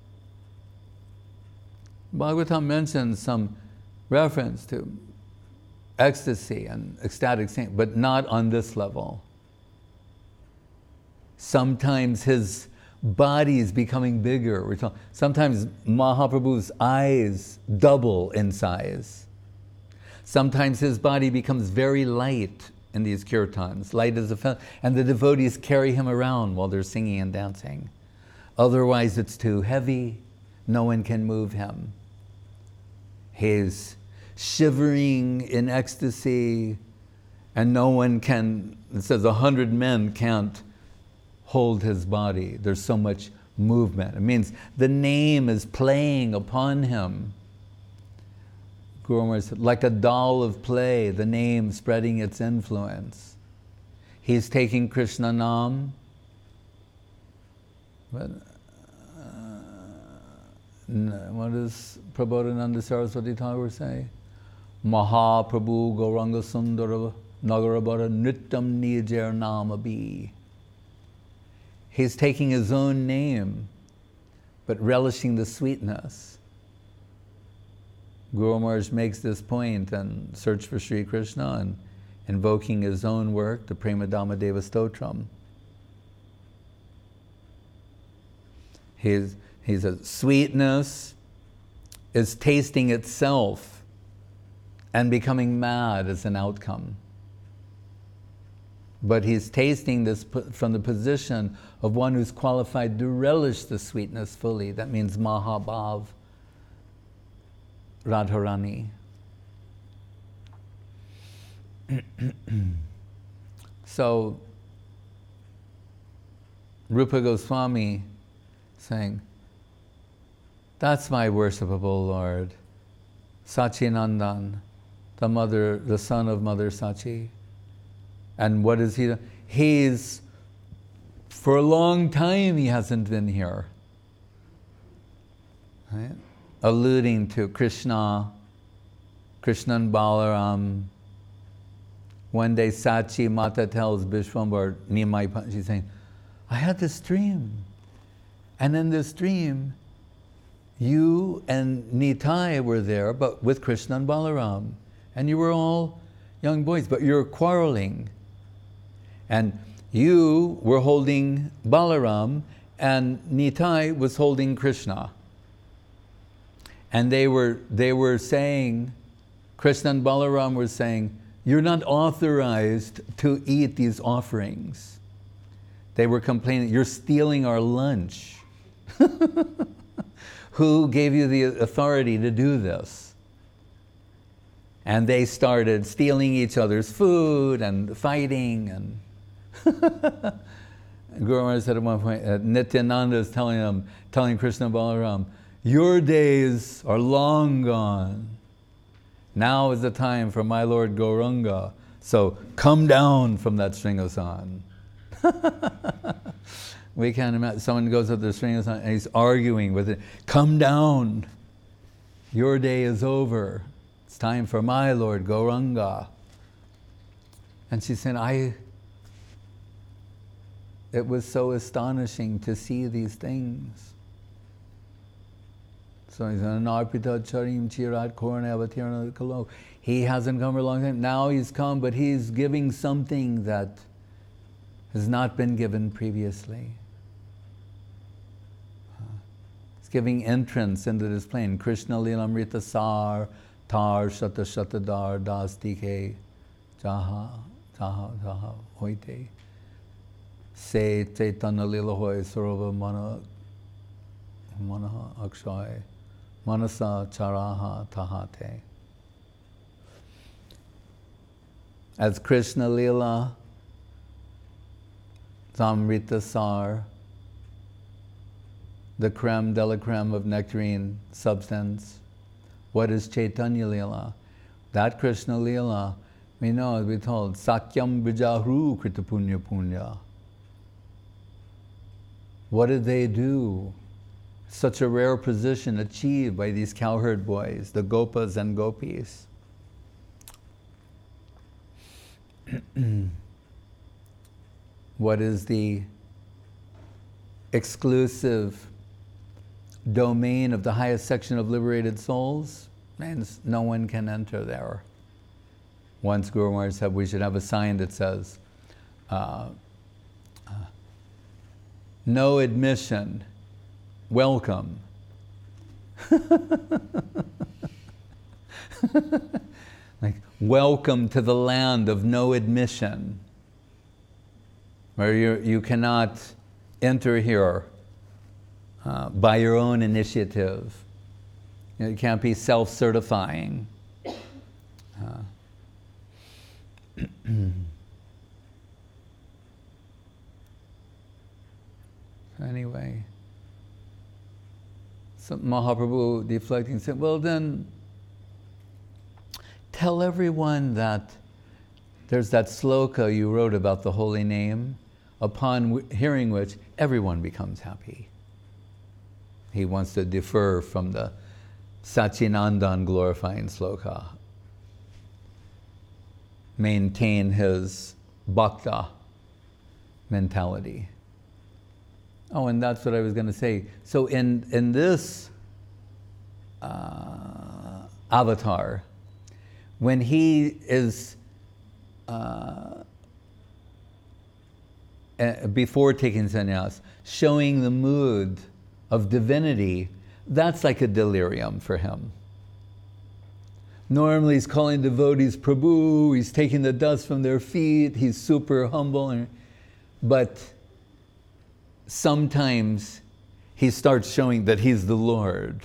Bhagavatam mentions some reference to ecstasy and ecstatic saint, but not on this level. Sometimes his body is becoming bigger. We're talking, sometimes Mahaprabhu's eyes double in size. Sometimes his body becomes very light in these kirtans, light as a feather, and the devotees carry him around while they're singing and dancing. Otherwise it's too heavy, no one can move him. He's shivering in ecstasy, and no one can, it says a hundred men can't hold his body. There's so much movement. It means the name is playing upon him. Guru Maharaj said, like a doll of play, the name spreading its influence. He's taking Krishna Nam, but what does Prabodhananda Saraswati Thakur say? Mahaprabhu Gauranga Sundara Nagarabara Nittam Nijar Nama Bi. He's taking his own name, but relishing the sweetness. Guru Maharaj makes this point in Search for Sri Krishna and invoking his own work, the Prema Dhamma Deva Stotram. He's He says, sweetness is tasting itself and becoming mad as an outcome. But he's tasting this from the position of one who's qualified to relish the sweetness fully. That means Mahabhav, Radharani. So, Rupa Goswami saying, that's my worshipable Lord, Sachinandan, the mother, the son of Mother Sachi. And what is he? He's, for a long time he hasn't been here. Right? Alluding to Krishna, Krishna and Balaram. One day Sachi Mata tells Vishwambar, Nimai, she's saying, I had this dream. And in this dream, you and Nitai were there, but with Krishna and Balaram. And you were all young boys, but you were quarreling. And you were holding Balaram, and Nitai was holding Krishna. And they were, they were saying, Krishna and Balaram were saying, you're not authorized to eat these offerings. They were complaining, you're stealing our lunch. Who gave you the authority to do this? And they started stealing each other's food and fighting. And Guru Maharaj said at one point, uh, Nityananda is telling them, telling Krishna and Balaram, your days are long gone. Now is the time for my Lord Gauranga. So come down from that Sringasan. We can't imagine, someone goes up to the Sringasan and he's arguing with it. Come down. Your day is over. It's time for my Lord Gauranga. And she said, I, it was so astonishing to see these things. So he said, he hasn't come for a long time. Now he's come, but he's giving something that has not been given previously. He's giving entrance into this plane. Krishna Lilamrita Sar, Tar Shata Shatadar Das Dike Jaha Jaha Jaha Hoite Se Chaitanya Lila Hoy Sarova Mana Manaha Akshay Manasa Charaha Tahate. As Krishna Lila, Zamrita Sar, the creme de la creme of nectarine substance. What is Chaitanya Lila? That Krishna Lila, we know, as we told, Sakyam Bijahu Krita Punya Punya. What did they do? Such a rare position achieved by these cowherd boys, the Gopas and Gopis. What is the exclusive domain of the highest section of liberated souls? And no one can enter there. Once Guru Maharaj said we should have a sign that says, uh, uh, no admission, welcome. Like, welcome to the land of no admission, where you, you cannot enter here uh, by your own initiative. You know, you can't be self-certifying. Uh, anyway, so Mahaprabhu deflecting said, well then, tell everyone that there's that sloka you wrote about the holy name, upon w- hearing which everyone becomes happy. He wants to defer from the Sachinandan glorifying sloka. Maintain his bhakta mentality. Oh, and that's what I was going to say. So in, in this uh, avatar, when he is, uh, uh, before taking sannyas, showing the mood of divinity, that's like a delirium for him. Normally he's calling devotees Prabhu, he's taking the dust from their feet, he's super humble. And, but sometimes he starts showing that he's the Lord.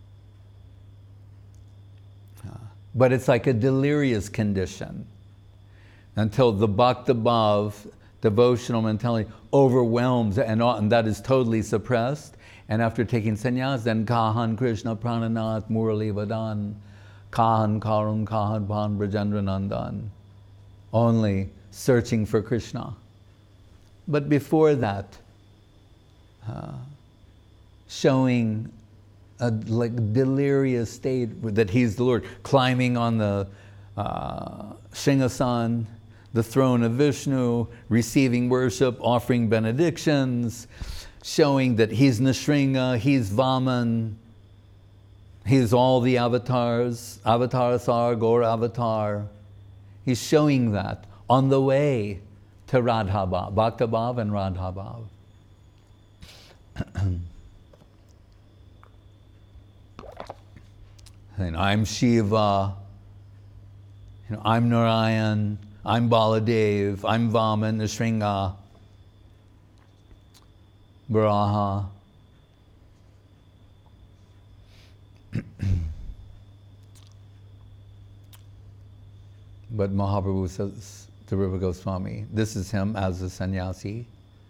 But it's like a delirious condition until the Bhakta Bhav, devotional mentality, overwhelms and, and that is totally suppressed. And after taking sannyas, then Kahan Krishna Prananath Murali Vadan, Kahan Karun Kahan Bhan Brajendra Nandan, only searching for Krishna. But before that, uh, showing a like delirious state that he's the Lord, climbing on the uh, Singhasan, the throne of Vishnu, receiving worship, offering benedictions, showing that he's Nrsimha, he's Vaman, he's all the avatars, Avatarasar, Gaur Avatar. He's showing that on the way to Radha Bhav, Bhakta Bhav and Radha Bhav. And I'm Shiva, you know, I'm Narayan, I'm Baladev, I'm Vaman, Nrsimha, Varaha. But Mahaprabhu says to Rupa Goswami, this is him as a sannyasi.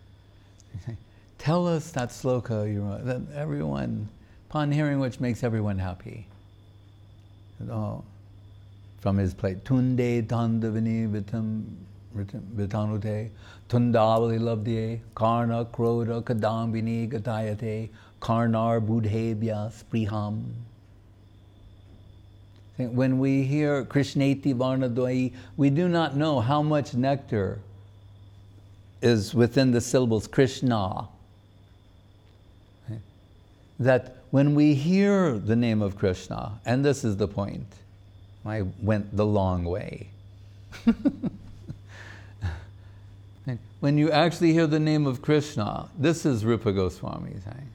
Tell us that sloka, you know, that everyone, upon hearing which makes everyone happy. Oh, from his plate, Tunde Tandavini Vitam Vitanute, Tundavali Labdye, Karna Kroda Kadambini Gatayate, Karnar Budhebhya Spriham. When we hear Krishneti Varnadoi, we do not know how much nectar is within the syllables Krishna. That when we hear the name of Krishna, and this is the point, I went the long way. When you actually hear the name of Krishna, this is Rupa Goswami saying.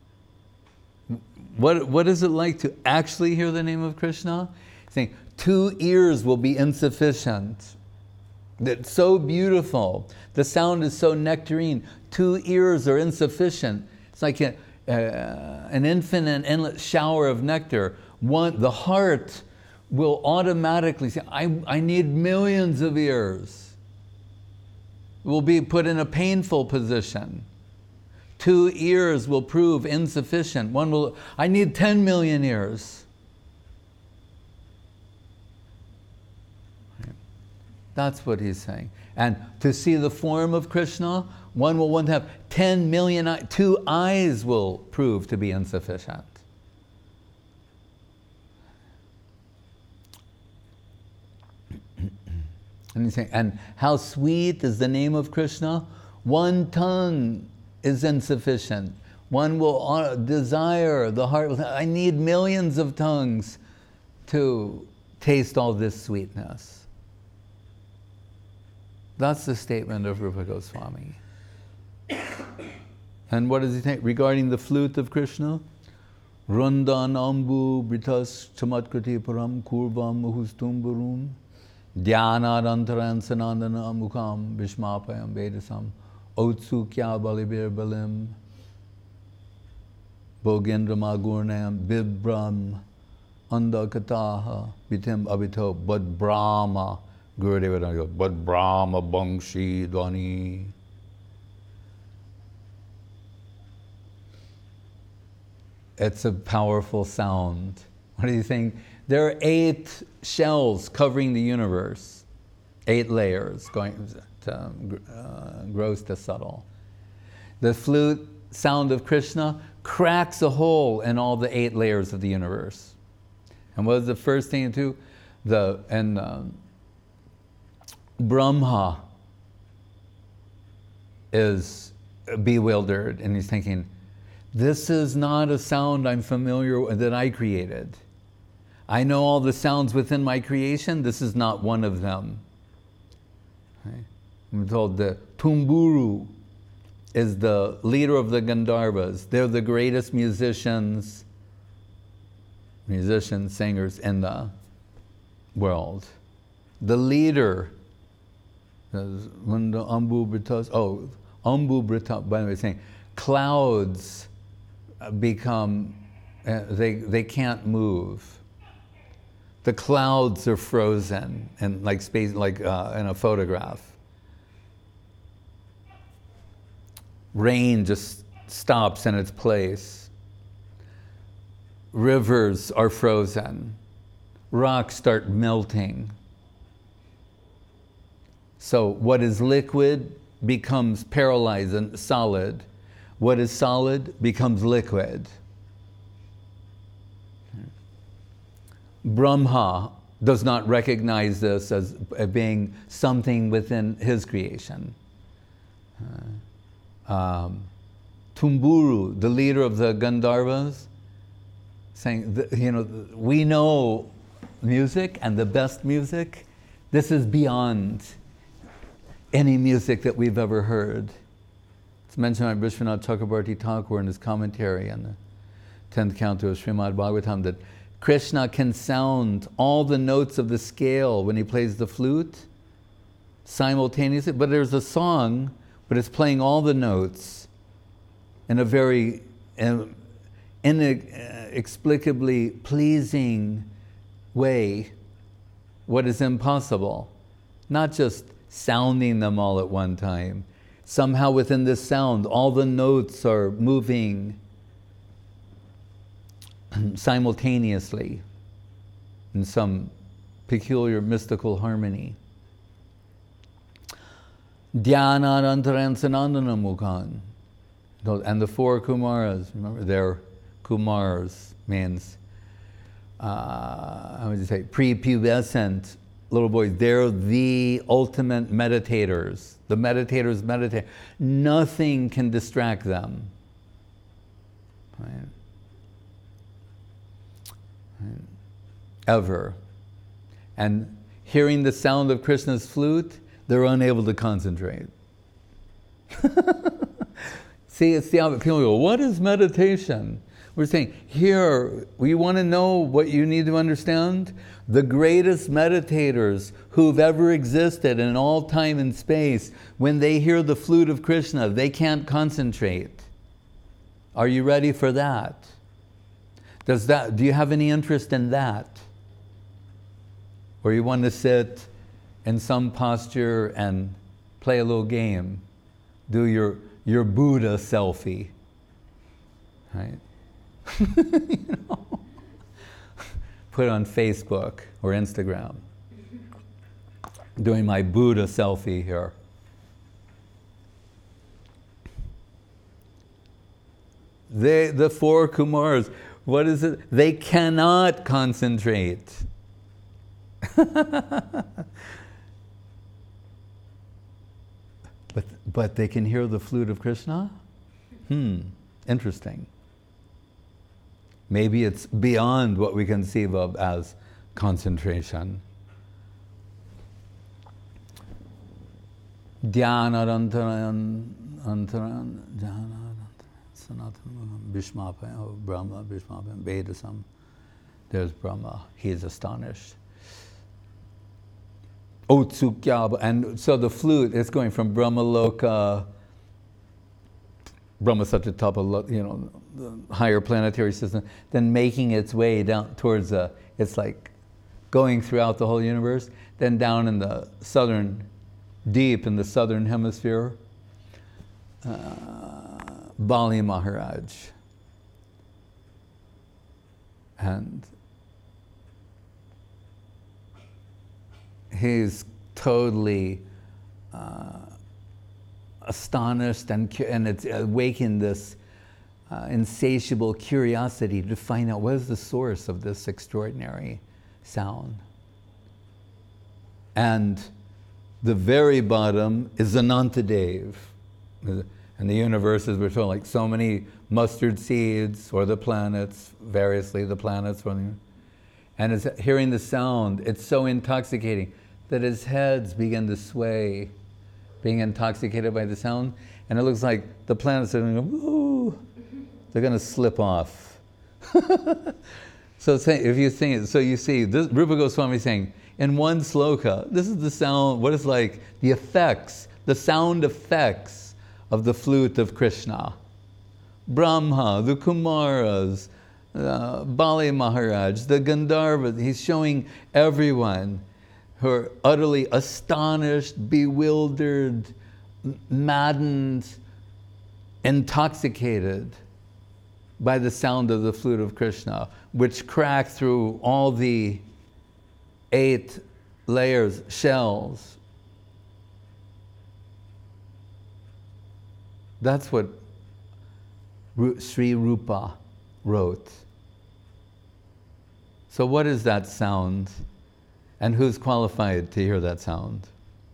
What, what is it like to actually hear the name of Krishna? He's saying, two ears will be insufficient. It's so beautiful. The sound is so nectarine. Two ears are insufficient. It's like a, uh, an infinite, endless shower of nectar. One, the heart will automatically say, I, I need millions of ears. It will be put in a painful position. Two ears will prove insufficient. One will, I need ten million ears. That's what he's saying. And to see the form of Krishna, one will want to have ten million eyes. Two eyes will prove to be insufficient. And he's saying, and how sweet is the name of Krishna? One tongue is insufficient. One will desire, the heart will say, I need millions of tongues to taste all this sweetness. That's the statement of Rupa Goswami. And what does he think? Regarding the flute of Krishna, Rundan ambu britas chamatkrati param kurvam muhustumburum dhyana rantaran sanandana mukam vishmapayam vedasam Otsukya balibir balim Bogendra magurnam bibram andakataha bitim abito bad brahma Gurudeva bad brahma bangshi dwani. It's a powerful sound. What do you think? There are eight shells covering the universe, eight layers going to uh, gross to subtle. The flute sound of Krishna cracks a hole in all the eight layers of the universe. And what is the first thing to do? The and um, Brahma is bewildered, and he's thinking, this is not a sound I'm familiar with, that I created. I know all the sounds within my creation. This is not one of them. Right? I'm told that Tumburu is the leader of the Gandharvas. They're the greatest musicians, musicians, singers in the world. The leader, when the Ambu Britas, oh, Ambu Brita, by the way, saying clouds become, uh, they, they can't move. The clouds are frozen and like space, like uh, in a photograph. Rain just stops in its place. Rivers are frozen. Rocks start melting. So what is liquid becomes paralyzed and solid. What is solid becomes liquid. Brahma does not recognize this as being something within his creation. Uh, um, Tumburu, the leader of the Gandharvas, saying, you know, we know music and the best music. This is beyond any music that we've ever heard. It's mentioned by Vishwanath Chakrabarti Thakur in his commentary on the tenth canto of Srimad Bhagavatam that Krishna can sound all the notes of the scale when he plays the flute simultaneously, but there's a song, but it's playing all the notes in a very uh, inexplicably pleasing way, what is impossible. Not just sounding them all at one time. Somehow within this sound, all the notes are moving simultaneously in some peculiar mystical harmony. Dhyananantaran Sanandana Mukhan. And the four Kumaras, remember, they're Kumars, means, uh, how would you say, prepubescent little boys. They're the ultimate meditators. The meditators meditate. Nothing can distract them. Right? Right. Ever. And hearing the sound of Krishna's flute, they're unable to concentrate. See, it's the opposite. People go, what is meditation? We're saying, here, we want to know what you need to understand? The greatest meditators who've ever existed in all time and space, when they hear the flute of Krishna, they can't concentrate. Are you ready for that? Does that, do you have any interest in that? Or you want to sit in some posture and play a little game, do your, your Buddha selfie, right? You know? Put it on Facebook or Instagram. Doing my Buddha selfie here. They, the four Kumars, what is it? They cannot concentrate. but, but they can hear the flute of Krishna? Hmm, interesting. Maybe it's beyond what we conceive of as concentration. Dhyanarantaran, antaran, dhyanarantaran, sanatana, Bhishmapaya, Brahma, Bhishmapaya, Vedasam. There's Brahma. He's astonished. Otsukyabha, and so the flute is going from Brahmaloka, Brahma Satyatapa, you know, the higher planetary system, then making its way down towards the, it's like going throughout the whole universe, then down in the southern, deep in the southern hemisphere, uh, Bali Maharaj. And he's totally uh, astonished, and, and it's awakened this uh, insatiable curiosity to find out what is the source of this extraordinary sound. And the very bottom is Anantadev. And the universe, as we're told, like so many mustard seeds, or the planets, variously the planets. And as hearing the sound, it's so intoxicating that his heads begin to sway, being intoxicated by the sound, and it looks like the planets are going to go, ooh, they're going to slip off. So say, if you sing it, so you see, this, Rupa Goswami saying, in one sloka, this is the sound, what is like the effects, the sound effects of the flute of Krishna. Brahma, the Kumaras, uh, Bali Maharaj, the Gandharvas, he's showing everyone who are utterly astonished, bewildered, maddened, intoxicated by the sound of the flute of Krishna, which cracked through all the eight layers, shells. That's what Sri Rupa wrote. So what is that sound? And who's qualified to hear that sound?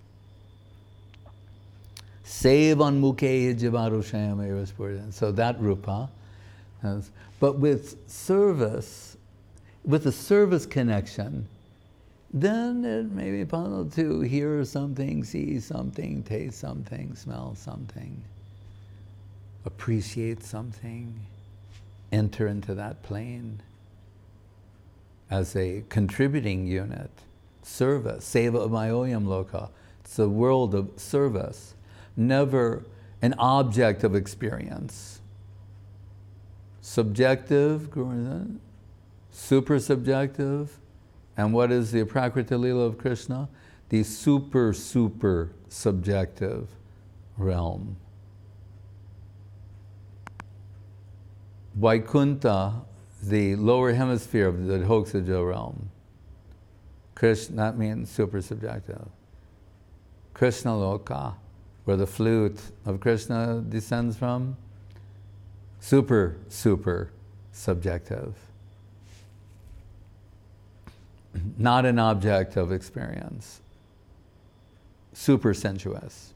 Sevan mukhe jivarushayam evaspuryan. So that Rupa. Has, but with service, with a service connection, then it may be possible to hear something, see something, taste something, smell something, appreciate something, enter into that plane as a contributing unit. Service, seva mayoyam loka. It's a world of service, never an object of experience. Subjective, super subjective, and what is the Prakriti Lila of Krishna? The super, super subjective realm. Vaikuntha, the lower hemisphere of the Dhoksaja realm. Krishna, that means super subjective. Krishna Loka, where the flute of Krishna descends from, super, super subjective. Not an object of experience. Super sensuous.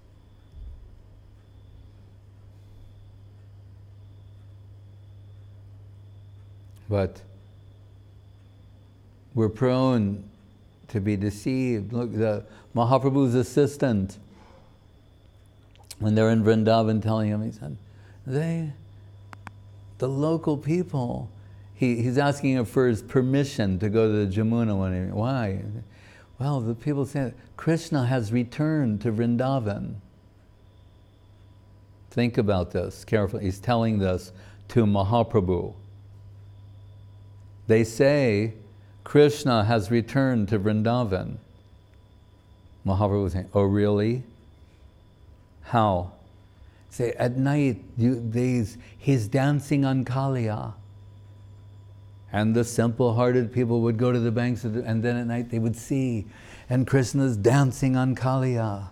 But we're prone to be deceived. Look, the Mahaprabhu's assistant, when they're in Vrindavan telling him, he said, they, the local people, he, he's asking him for his permission to go to the Jamuna one evening. Why? Well, the people say that Krishna has returned to Vrindavan. Think about this carefully. He's telling this to Mahaprabhu. They say Krishna has returned to Vrindavan. Mahaprabhu was saying, oh really? How? Say, at night, you, these, he's dancing on Kaliya. And the simple-hearted people would go to the banks, of the, and then at night they would see, and Krishna's dancing on Kaliya.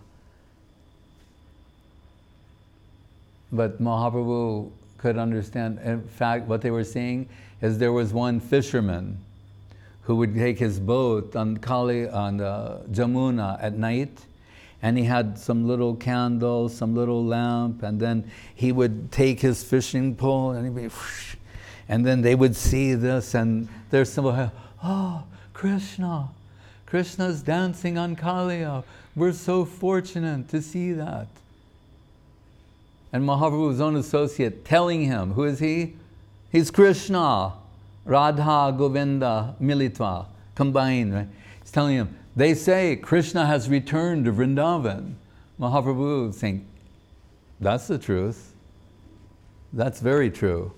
But Mahaprabhu could understand. In fact, what they were seeing is there was one fisherman who would take his boat on Kali, on the Jamuna at night, and he had some little candle, some little lamp, and then he would take his fishing pole and he'd be whoosh, and then they would see this, and there's somebody, oh, Krishna, Krishna's dancing on Kaliya. We're so fortunate to see that. And Mahaprabhu's own associate telling him, who is he? He's Krishna, Radha, Govinda, Militva, combined, right? He's telling him, they say Krishna has returned to Vrindavan. Mahaprabhu is saying, that's the truth. That's very true.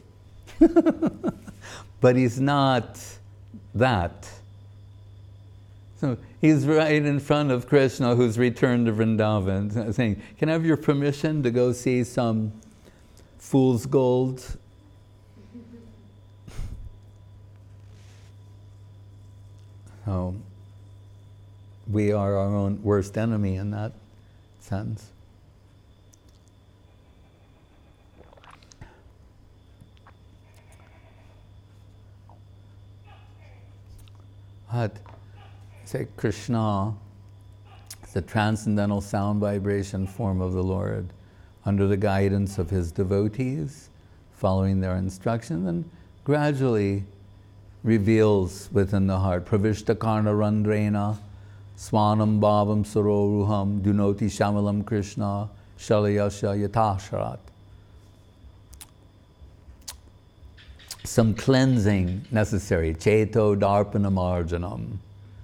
But he's not that. So he's right in front of Krishna, who's returned to Vrindavan, saying, can I have your permission to go see some fool's gold? So we are our own worst enemy in that sense. But say Krishna is the transcendental sound vibration form of the Lord, under the guidance of his devotees, following their instruction, and gradually reveals within the heart. Pravishta karna randrena, swanam bhavam saroruham, dunoti shamalam Krishna, shalayasya yatasharat. some cleansing necessary. Cheto darpana marjanam.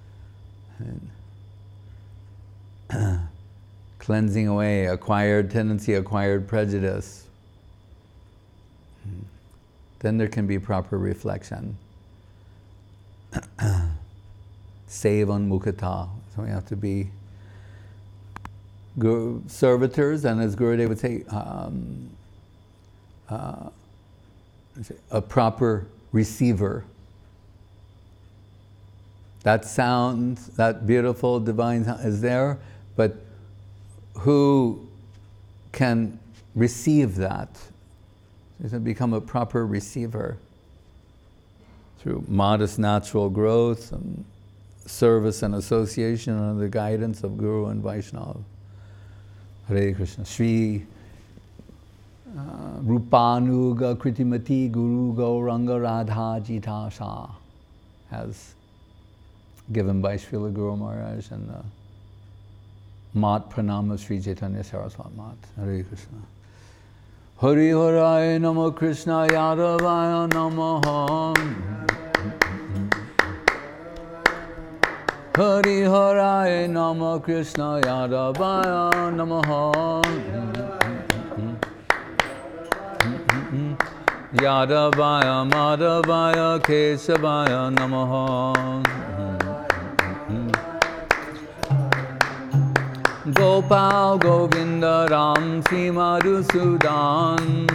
Cleansing away acquired tendency, acquired prejudice. Then there can be proper reflection. Sevan mukata. So we have to be guru, servitors, and as Gurudev would say, um, uh, a proper receiver. That sound, that beautiful divine sound is there, but who can receive that? So to become a proper receiver through modest natural growth and service and association under the guidance of Guru and Vaishnava. Hare Krishna. Shri uh, Rupanuga Kritimati Guru Gauranga Radha Jita Shah has given by Srila Guru Maharaj and the Mat Pranama Sri Chaitanya Saraswat Mat. Hare Krishna. Hari Haraya Namo Krishna Yadavaya Namaha. Hari Haraya Namo Krishna Yadavaya Namaha. Yadavaya Madhavaya Kesavaya Namaha. Gopal Govinda Ram Sri Madhusudan.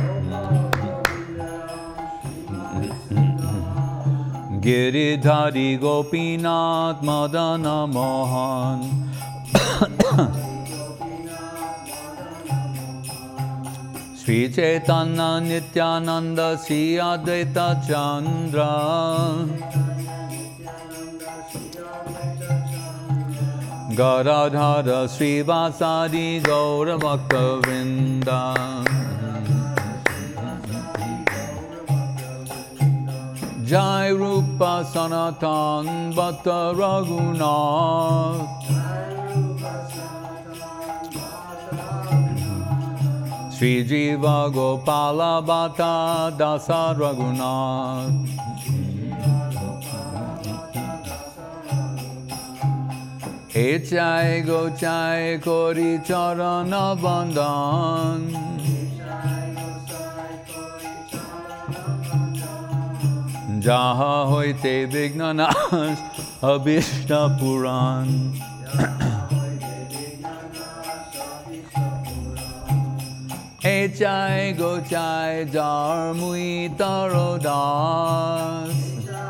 Giridhari Gopinath Madana Mohan. Sri Chaitanya Nityananda Sri Advaita Chandra. Gadadhara Sri Vasadi Gaura Bhakta Vrinda. Jai Rupa Sanatan Bhatta Raghunath. Sri Jiva Gopala Bhatta Dasa Raghunath. Echai Gochai Kori Charana Bandhan. Jaha Hoite Vignanas Abhishta Puran. Echai Gochai Dharmui Tarodas.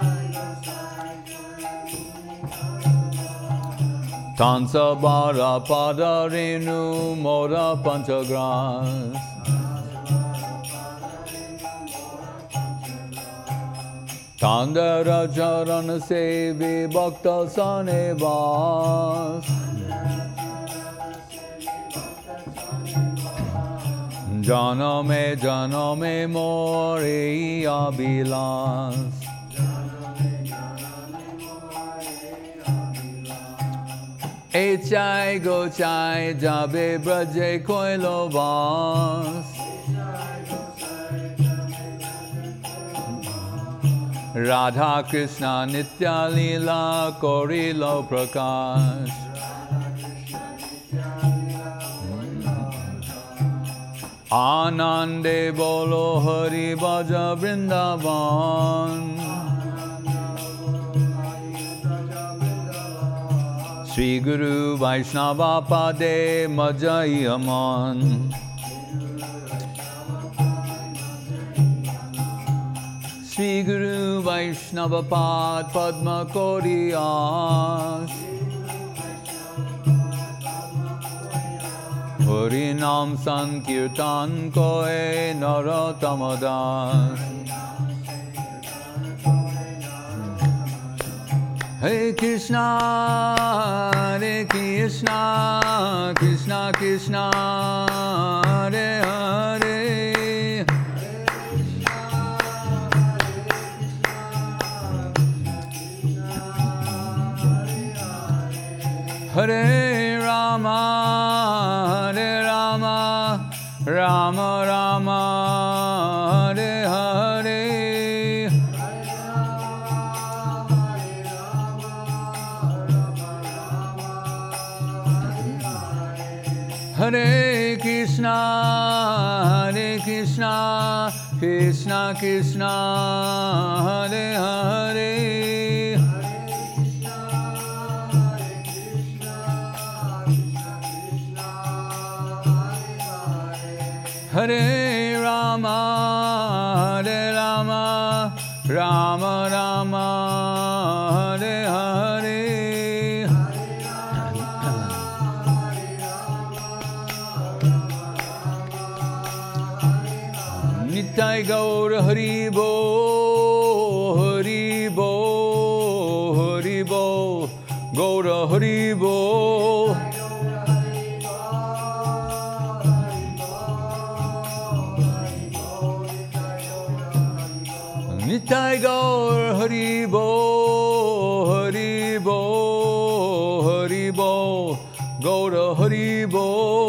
Tansa Bara Pada Renu Mora Panchagras. Tandara Charana Sevi Bhakta Sanevas. Janame Janame Mori Abhilas. Echai Gochai Jabe Braje Koilovas. Radha Krishna Nitya Lila Korilo Prakash. Anande Bolo Hari Bhaja Vrindavan. Sri Guru Vaishnava Pade Majai Aman. Sri Guru Vaishnava Pad Padma Koriyas. Hari Nam Sankirtan Koe Narottamadas. Hare Krishna, Hare Krishna, Krishna Krishna, Hare Hare. Hare Rama, Hare Rama, Rama Rama, Hare Hare. Hare Krishna, Hare Krishna, Krishna Krishna, Hare Hare. Hare Rama, Hare Rama, Rama Rama, Hare Hare. Nitai Gaur Hari Bo, Hari Bo, Hari Bo, Gaur Hari Bo. Nitai Gaur Hari Bo, Hari Bo, Hari Bo, Gaur Hari Bo.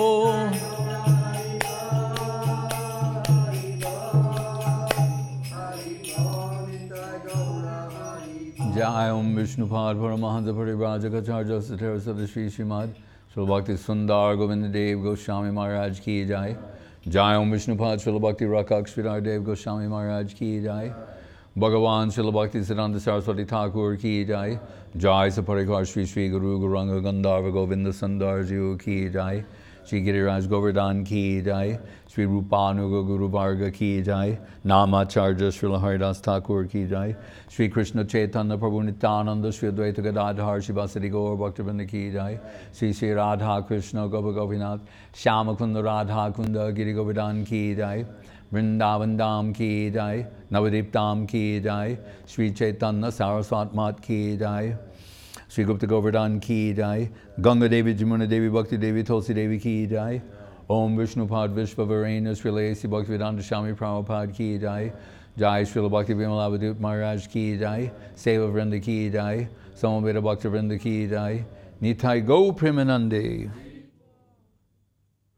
Jai Om Vishnupad Paramahansa Parivrajakacarya Satara Sadashri Srimad Srila Bhakti Sundar Govinda Dev Goswami Maharaj Ki Jai. Jai Om Vishnupad Srila Bhakti Rakak Sridhar Dev Goswami Maharaj Ki Jai. Bhagavan Srila Bhakti Siddhanta Saraswati Thakur Ki Jai. Jai Saparikar Shri Shri Guru Guranga Gandharva Govinda Sundar Jiu Ki Jai. Shri Giriraj Govardhan Ki Jai. Shri Rupanuga Guru Varga Ki Jai. Namacharya Srila Haridas Thakur Ki Jai. Shri Krishna Chaitanya Prabhu Nityananda Shri Advaita Gadadhar Shivasati Gaur Bhaktivinoda Ki Jai. Shri Shri Radha Krishna Gopa Gopinath Shyamakunda Radha Kunda Giri Govardhan Ki Jai. Vrindavan Dham Ki Jai. Navadip Dham Ki Jai. Shri Chaitanya Saraswat Mat Ki Jai. Shri Gupta Govardhan Ki Jai. Ganga Devi Jamuna Devi Bhakti Devi Tulsi Devi Ki Jai. Om Vishnupad Vishvavarena Srila A C Bhaktivedanta Swami Prabhupada Ki Jai. Jai Srila Bhakti Vimalabhadut Maharaj Ki Jai. Seva Vrinda Ki Jai. Samaveda Bhakti Vrinda Ki Jai. Nitai Go Premanande.